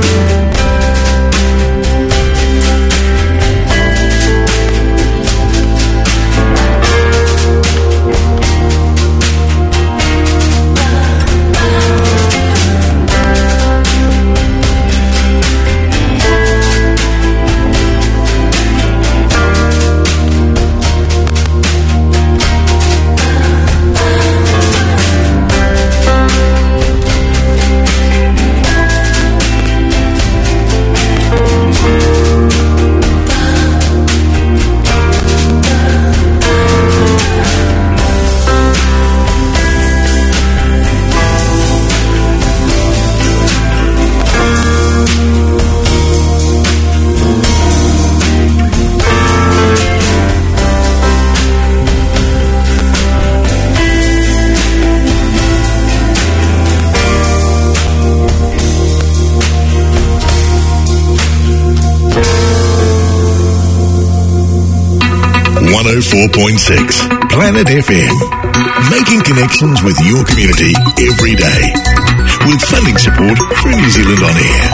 104.6 Planet FM. Making connections with your community every day. With funding support from New Zealand On Air.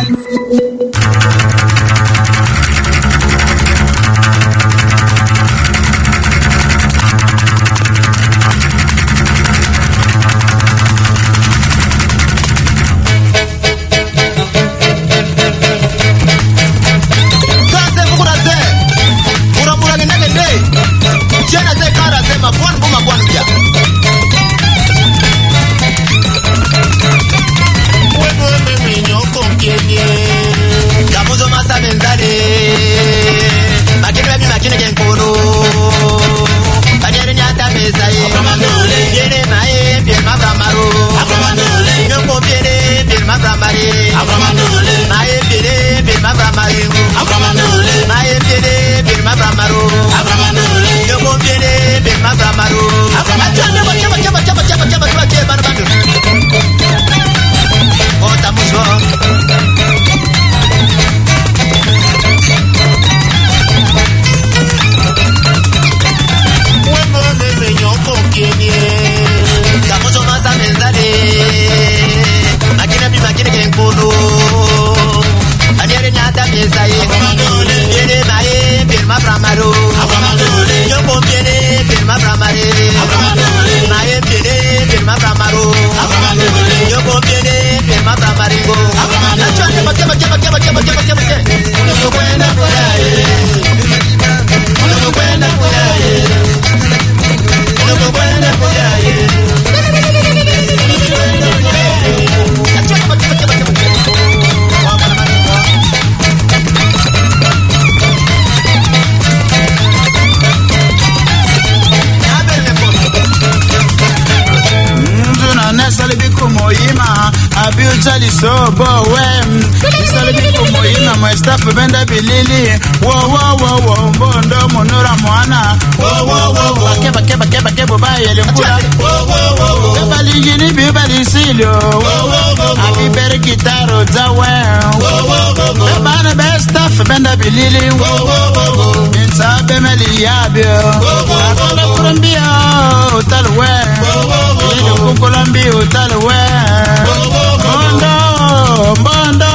So bohem isalibi kumoyina my staff benda bilili wo mbondo monora mwana wo keba bayele mpura keba ligini bibali silio abi bere gitaro zawe keba na best staff benda bilili insa bemeli yabio akala kumbia utalwe ile kukulambi utalwe Bondo.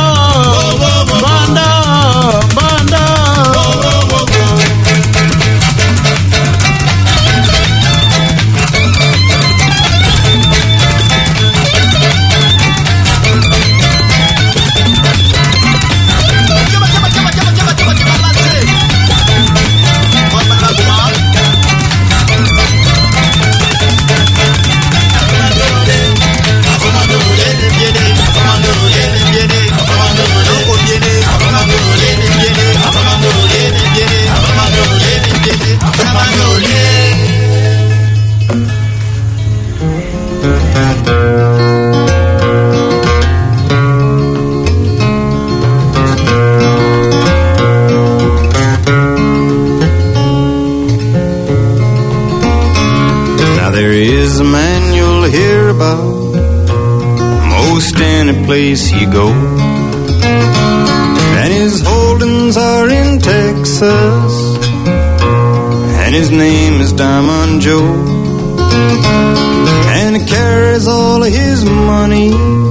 Place you go, and his holdings are in Texas, and his name is Diamond Joe, and he carries all of his money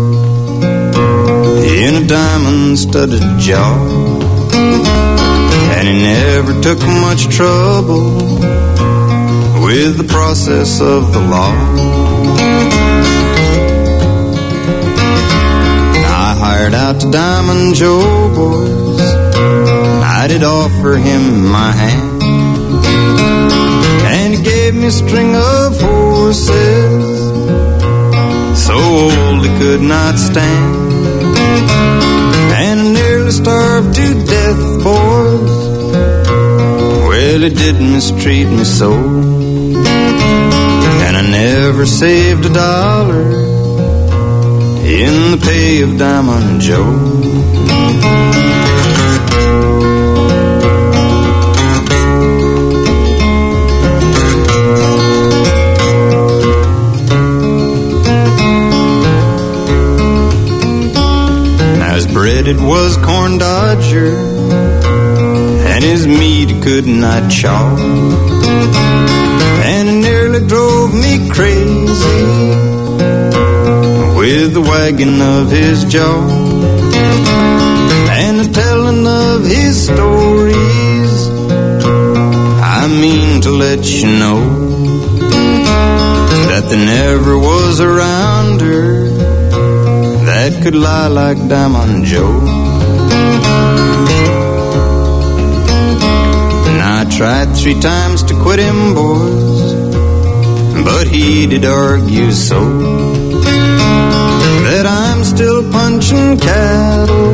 in a diamond-studded jar, and he never took much trouble with the process of the law. Hired out to Diamond Joe, boys, I did offer him my hand, and he gave me a string of horses so old he could not stand, and I nearly starved to death, boys. Well, he did mistreat me so, and I never saved $1 in the pay of Diamond Joe. Now his bread it was corn dodger, and and his meat could not chaw. And it nearly drove me crazy with the wagging of his jaw and the telling of his stories. I mean to let you know that there never was a rounder that could lie like Diamond Joe. And I tried 3 times to quit him, boys, but he did argue so that I'm still punching cattle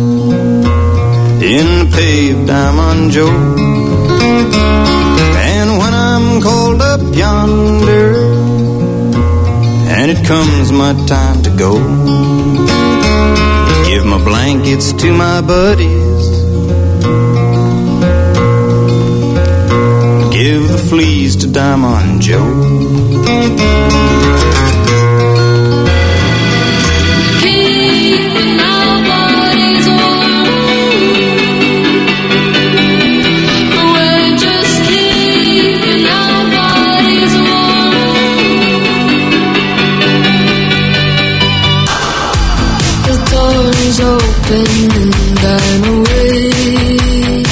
in the paved Diamond Joe. And when I'm called up yonder and it comes my time to go, give my blankets to my buddies, give the fleas to Diamond Joe. Keeping our bodies warm. We're just keeping our bodies warm. The door is open and I'm awake.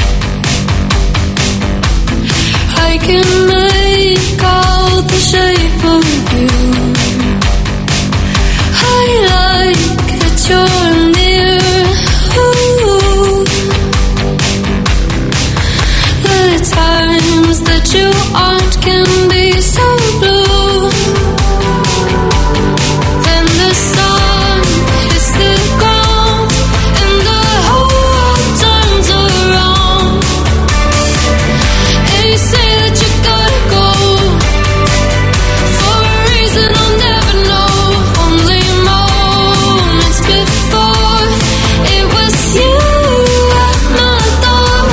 I can make out the shape of you. I like that you're near. Ooh. The times that you aren't can be so blue. Then the sun hits the ground and the whole world turns around. And you say that you gotta go for a reason I'll never know. Only moments before it was you at my door.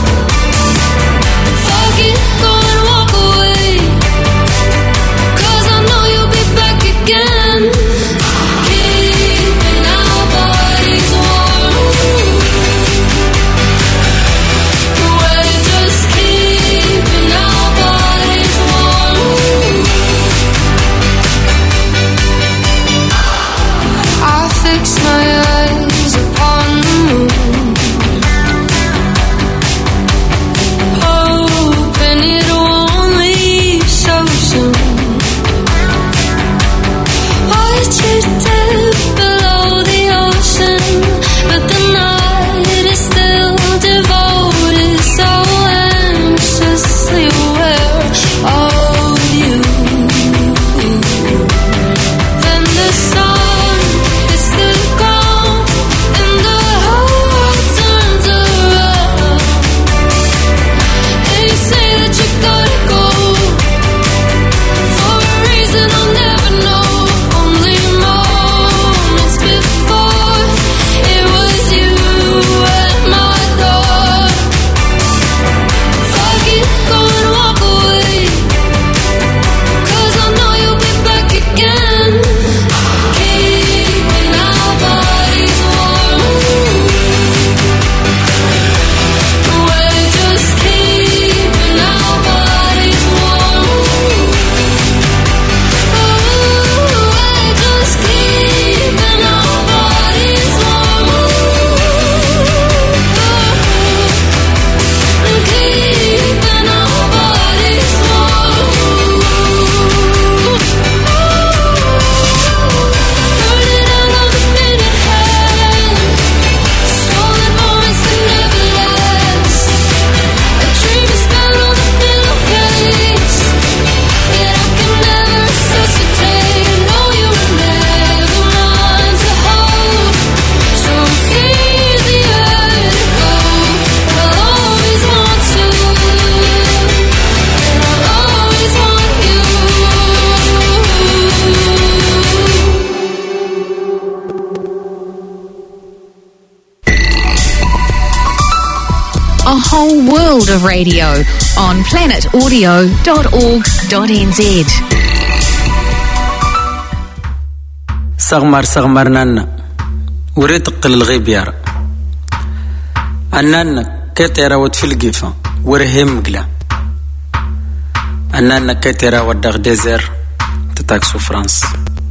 Fuck it, go and walk away, 'cause I know you'll be back again. Keeping our bodies warm. We're just keeping our bodies warm. I fix my eyes upon the moon, hoping it won't leave so soon. Watch it dip below the ocean, but the night is still devoted, so anxiously aware of you. Then the sun hits the ground and the whole world turns around. And you say that you gotta go for a reason I'll never know. Only moments before it was you at my door. Fuck it, go and walk away, 'cause I know you'll be back again. Keeping our bodies warm. We're just keeping our bodies warm. We're just keeping our bodies warm. Keeping our bodies warm. Burning out on the minute hand. Stolen moments that never last. A dream is spent on the pillowcase that I can never resuscitate. No, you were never mine to hold, so it's easier to go. I'll always want to, and I'll always want you. A whole world of radio on planetaudio.org.nz. صغمر نانا وريت قل الغيب يارا أننا كتيرا وتفلقيفا ورهم قلا أننا كتيرا ودغ ديزر تتاكسو فرانس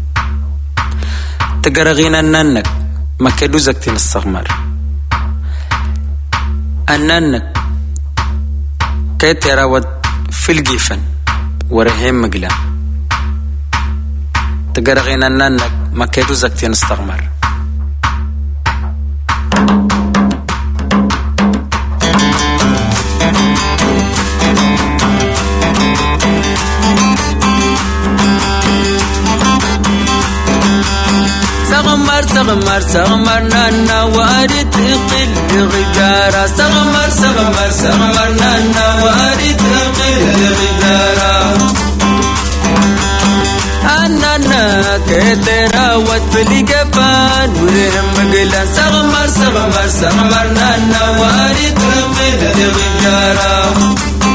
تقرغين أننك ما كدو زكتين الصغمر أننك كتيرا وتفلقيفا ورهم قلا تقرغين أننك ما كدو زكتين الصغمر سغمر نانا وارد قل غجارة سغمر نانا وارد قل غجارة أننا كتيرا وتفلي كفان ورهم قلا سغمر نانا وارد قل غجارة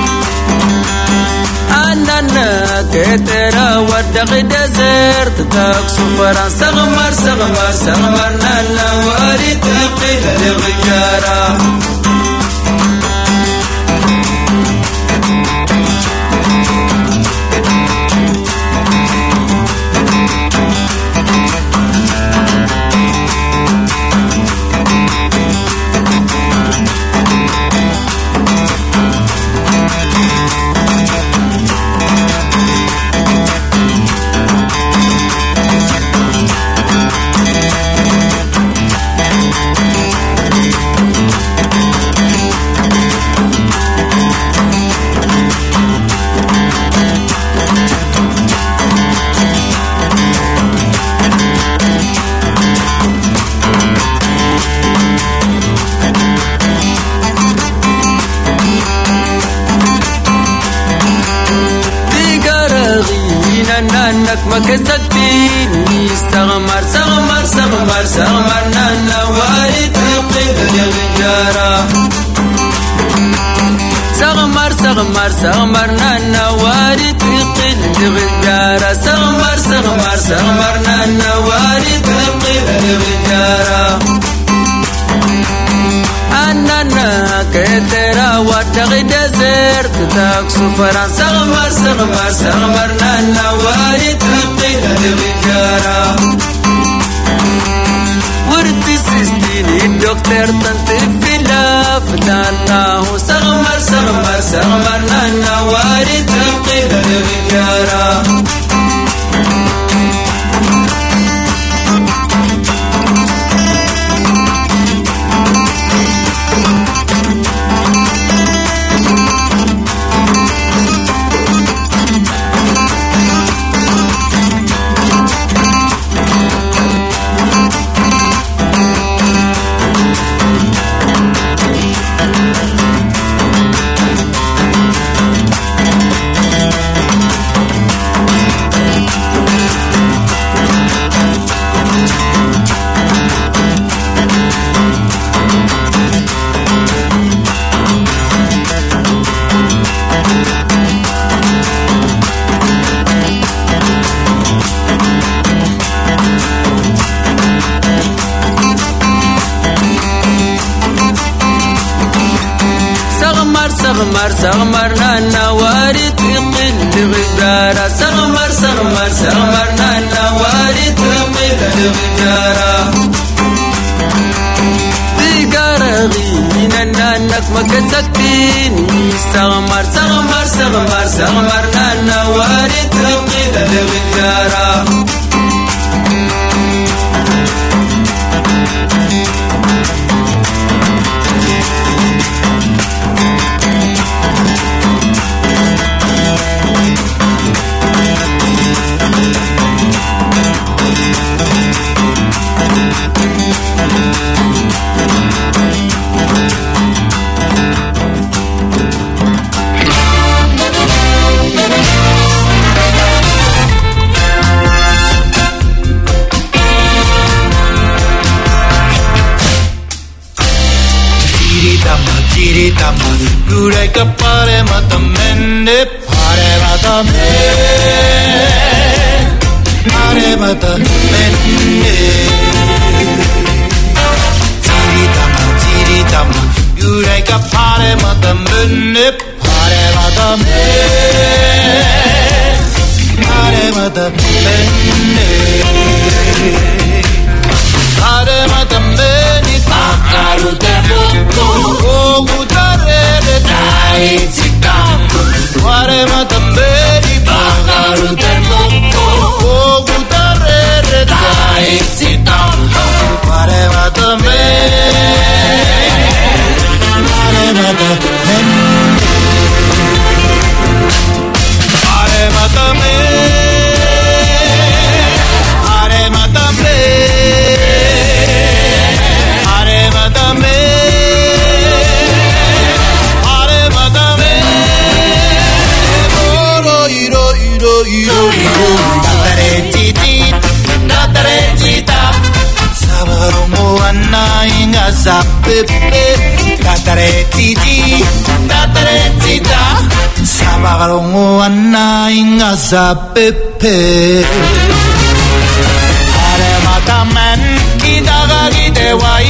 أننا كتيرا ودغ دزر تاكسو فرانس سغمر نانا وارد قل غجارة ما كسبتني سغمر نانا وارد قل غجارة سغمر نانا وارد قل غجارة سغمر نانا وارد قل غجارة أننا كتيرا ودغ دزر تاكسو فرانس سغمر نانا وارد قل غجارة ورد سيستيني الدكتور تنتفلا فتاناه سغمر نانا وارد قل غجارة سغمر نانا وارد قل غجارة سغمر نانا وارد قل غجارة تقرغين أنك ما كسبتني سغمر نانا وارد قل غجارة Eureka pare matamene pare matamene Tiritama Eureka pare mata mene Pare mata mene Pakaru te buku Ogu tarere dai Chikamu Pare mata mene Pakaru te buku Ogu tarere dai Chikamu Pare mata mene Pare mata mene Pare mata mene Pare mata mene Pare mata mene Iro iro iro iro iro Datare cita Sabarongo anna inga sapepe Datare cita Sabarongo anna inga sapepe Pare mata men Itaga gite wai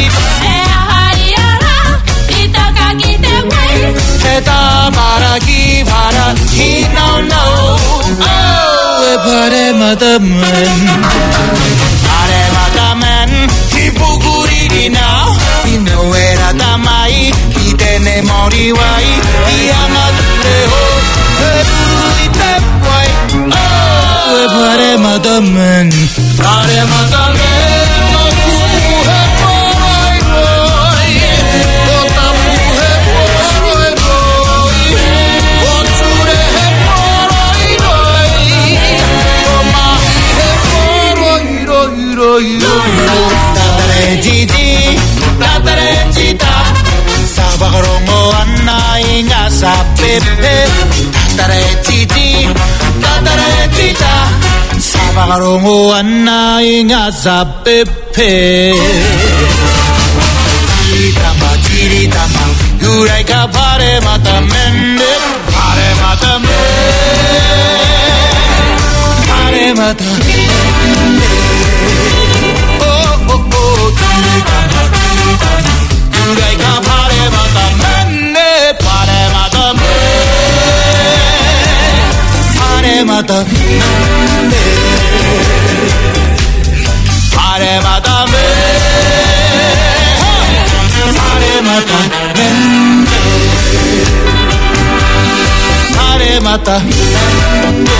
Itaga gite wai Eta para ki para He no no Oh Pare mata men Pare mata men Hipukuri di now Ino era tamai Itene mori wai Iangat ho Ite wai Oh Pare mata men Pare mata men Tatare cita Sabarongo anna inga sapepe Tatare cita Sabarongo anna inga sapepe Chiri-tama Yurai ka pare mata mende Pare mata mende Pare mata mende Yurai ka pare mata mene Pare mata mene Pare mata mene Pare mata mene Pare mata mene Pare mata mene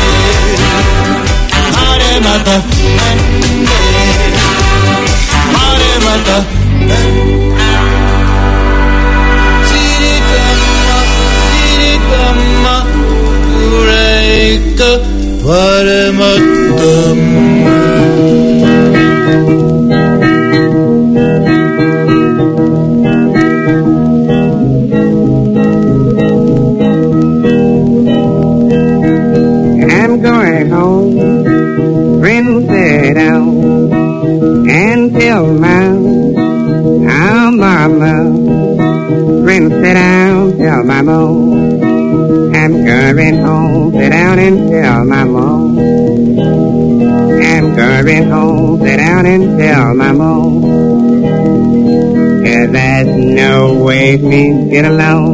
Pare mata mene Pare mata Siritama Eureka Pare mata I'm going home. Friends sit down and tell mama. Friends sit down, tell mama. I'm going home. Sit down and tell mama. I'm going home. Sit down and tell mama. 'Cause there's no way for me to get along.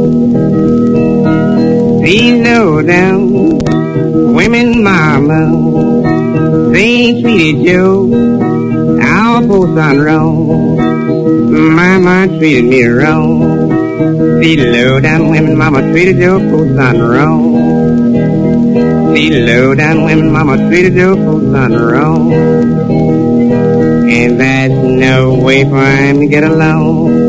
These low down women, mama, they treated you, our poor son wrong. Mama treated me wrong. These low down women, mama treated your poor son wrong. These low down women, mama treated your poor son wrong. And there's no way for him to get along.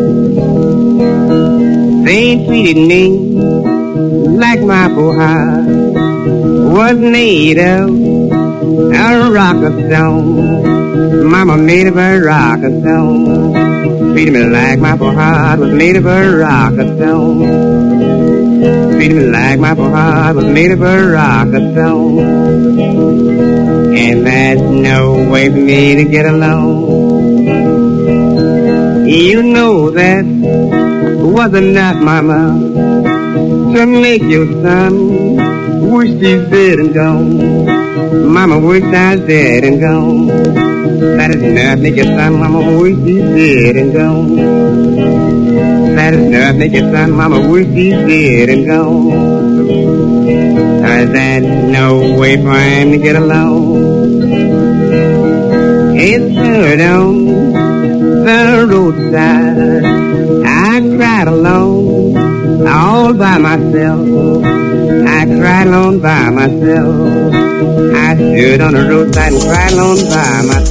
They treated me like my poor heart was made of a rock of stone. Mama made of a rock of stone. Treated me like my poor heart was made of a rock of stone. Treated me like my poor heart was made of a rock of stone. And there's no way for me to get along. You know that was enough, mama, to make your son wish he's dead and gone. Mama wish I was dead and gone. That is enough, make your son, mama wish he's dead and gone. had enough, make your son, mama, wish he's dead and gone. Cause there's no way for him to get along. It's stood on the roadside, I cried alone, all by myself. I cried alone by myself. I stood on the roadside and cried alone by myself.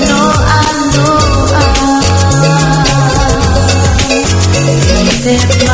Step